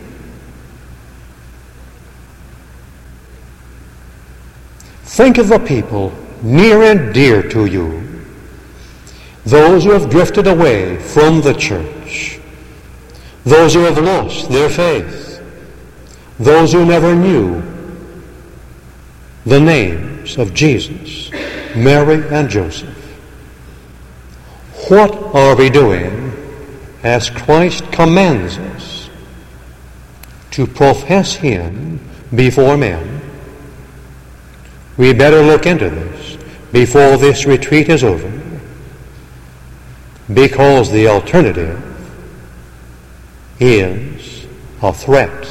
Think of the people near and dear to you, those who have drifted away from the church, those who have lost their faith, those who never knew the names of Jesus, Mary, and Joseph. What are we doing as Christ commands us to profess Him before men? We better look into this before this retreat is over, because the alternative is a threat.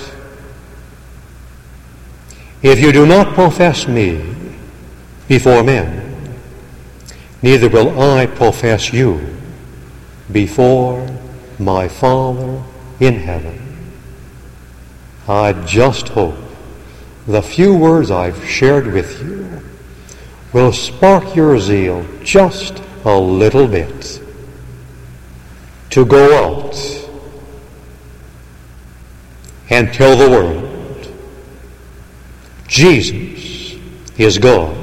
If you do not profess me before men, neither will I profess you before my Father in heaven. I just hope the few words I've shared with you will spark your zeal just a little bit to go out and tell the world Jesus is God.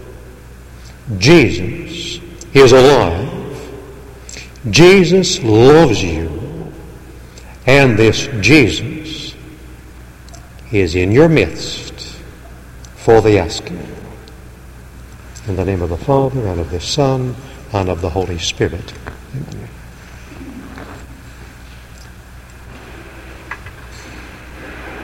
Jesus is alive. Jesus loves you. And this Jesus is in your midst for the asking. In the name of the Father, and of the Son, and of the Holy Spirit. Amen.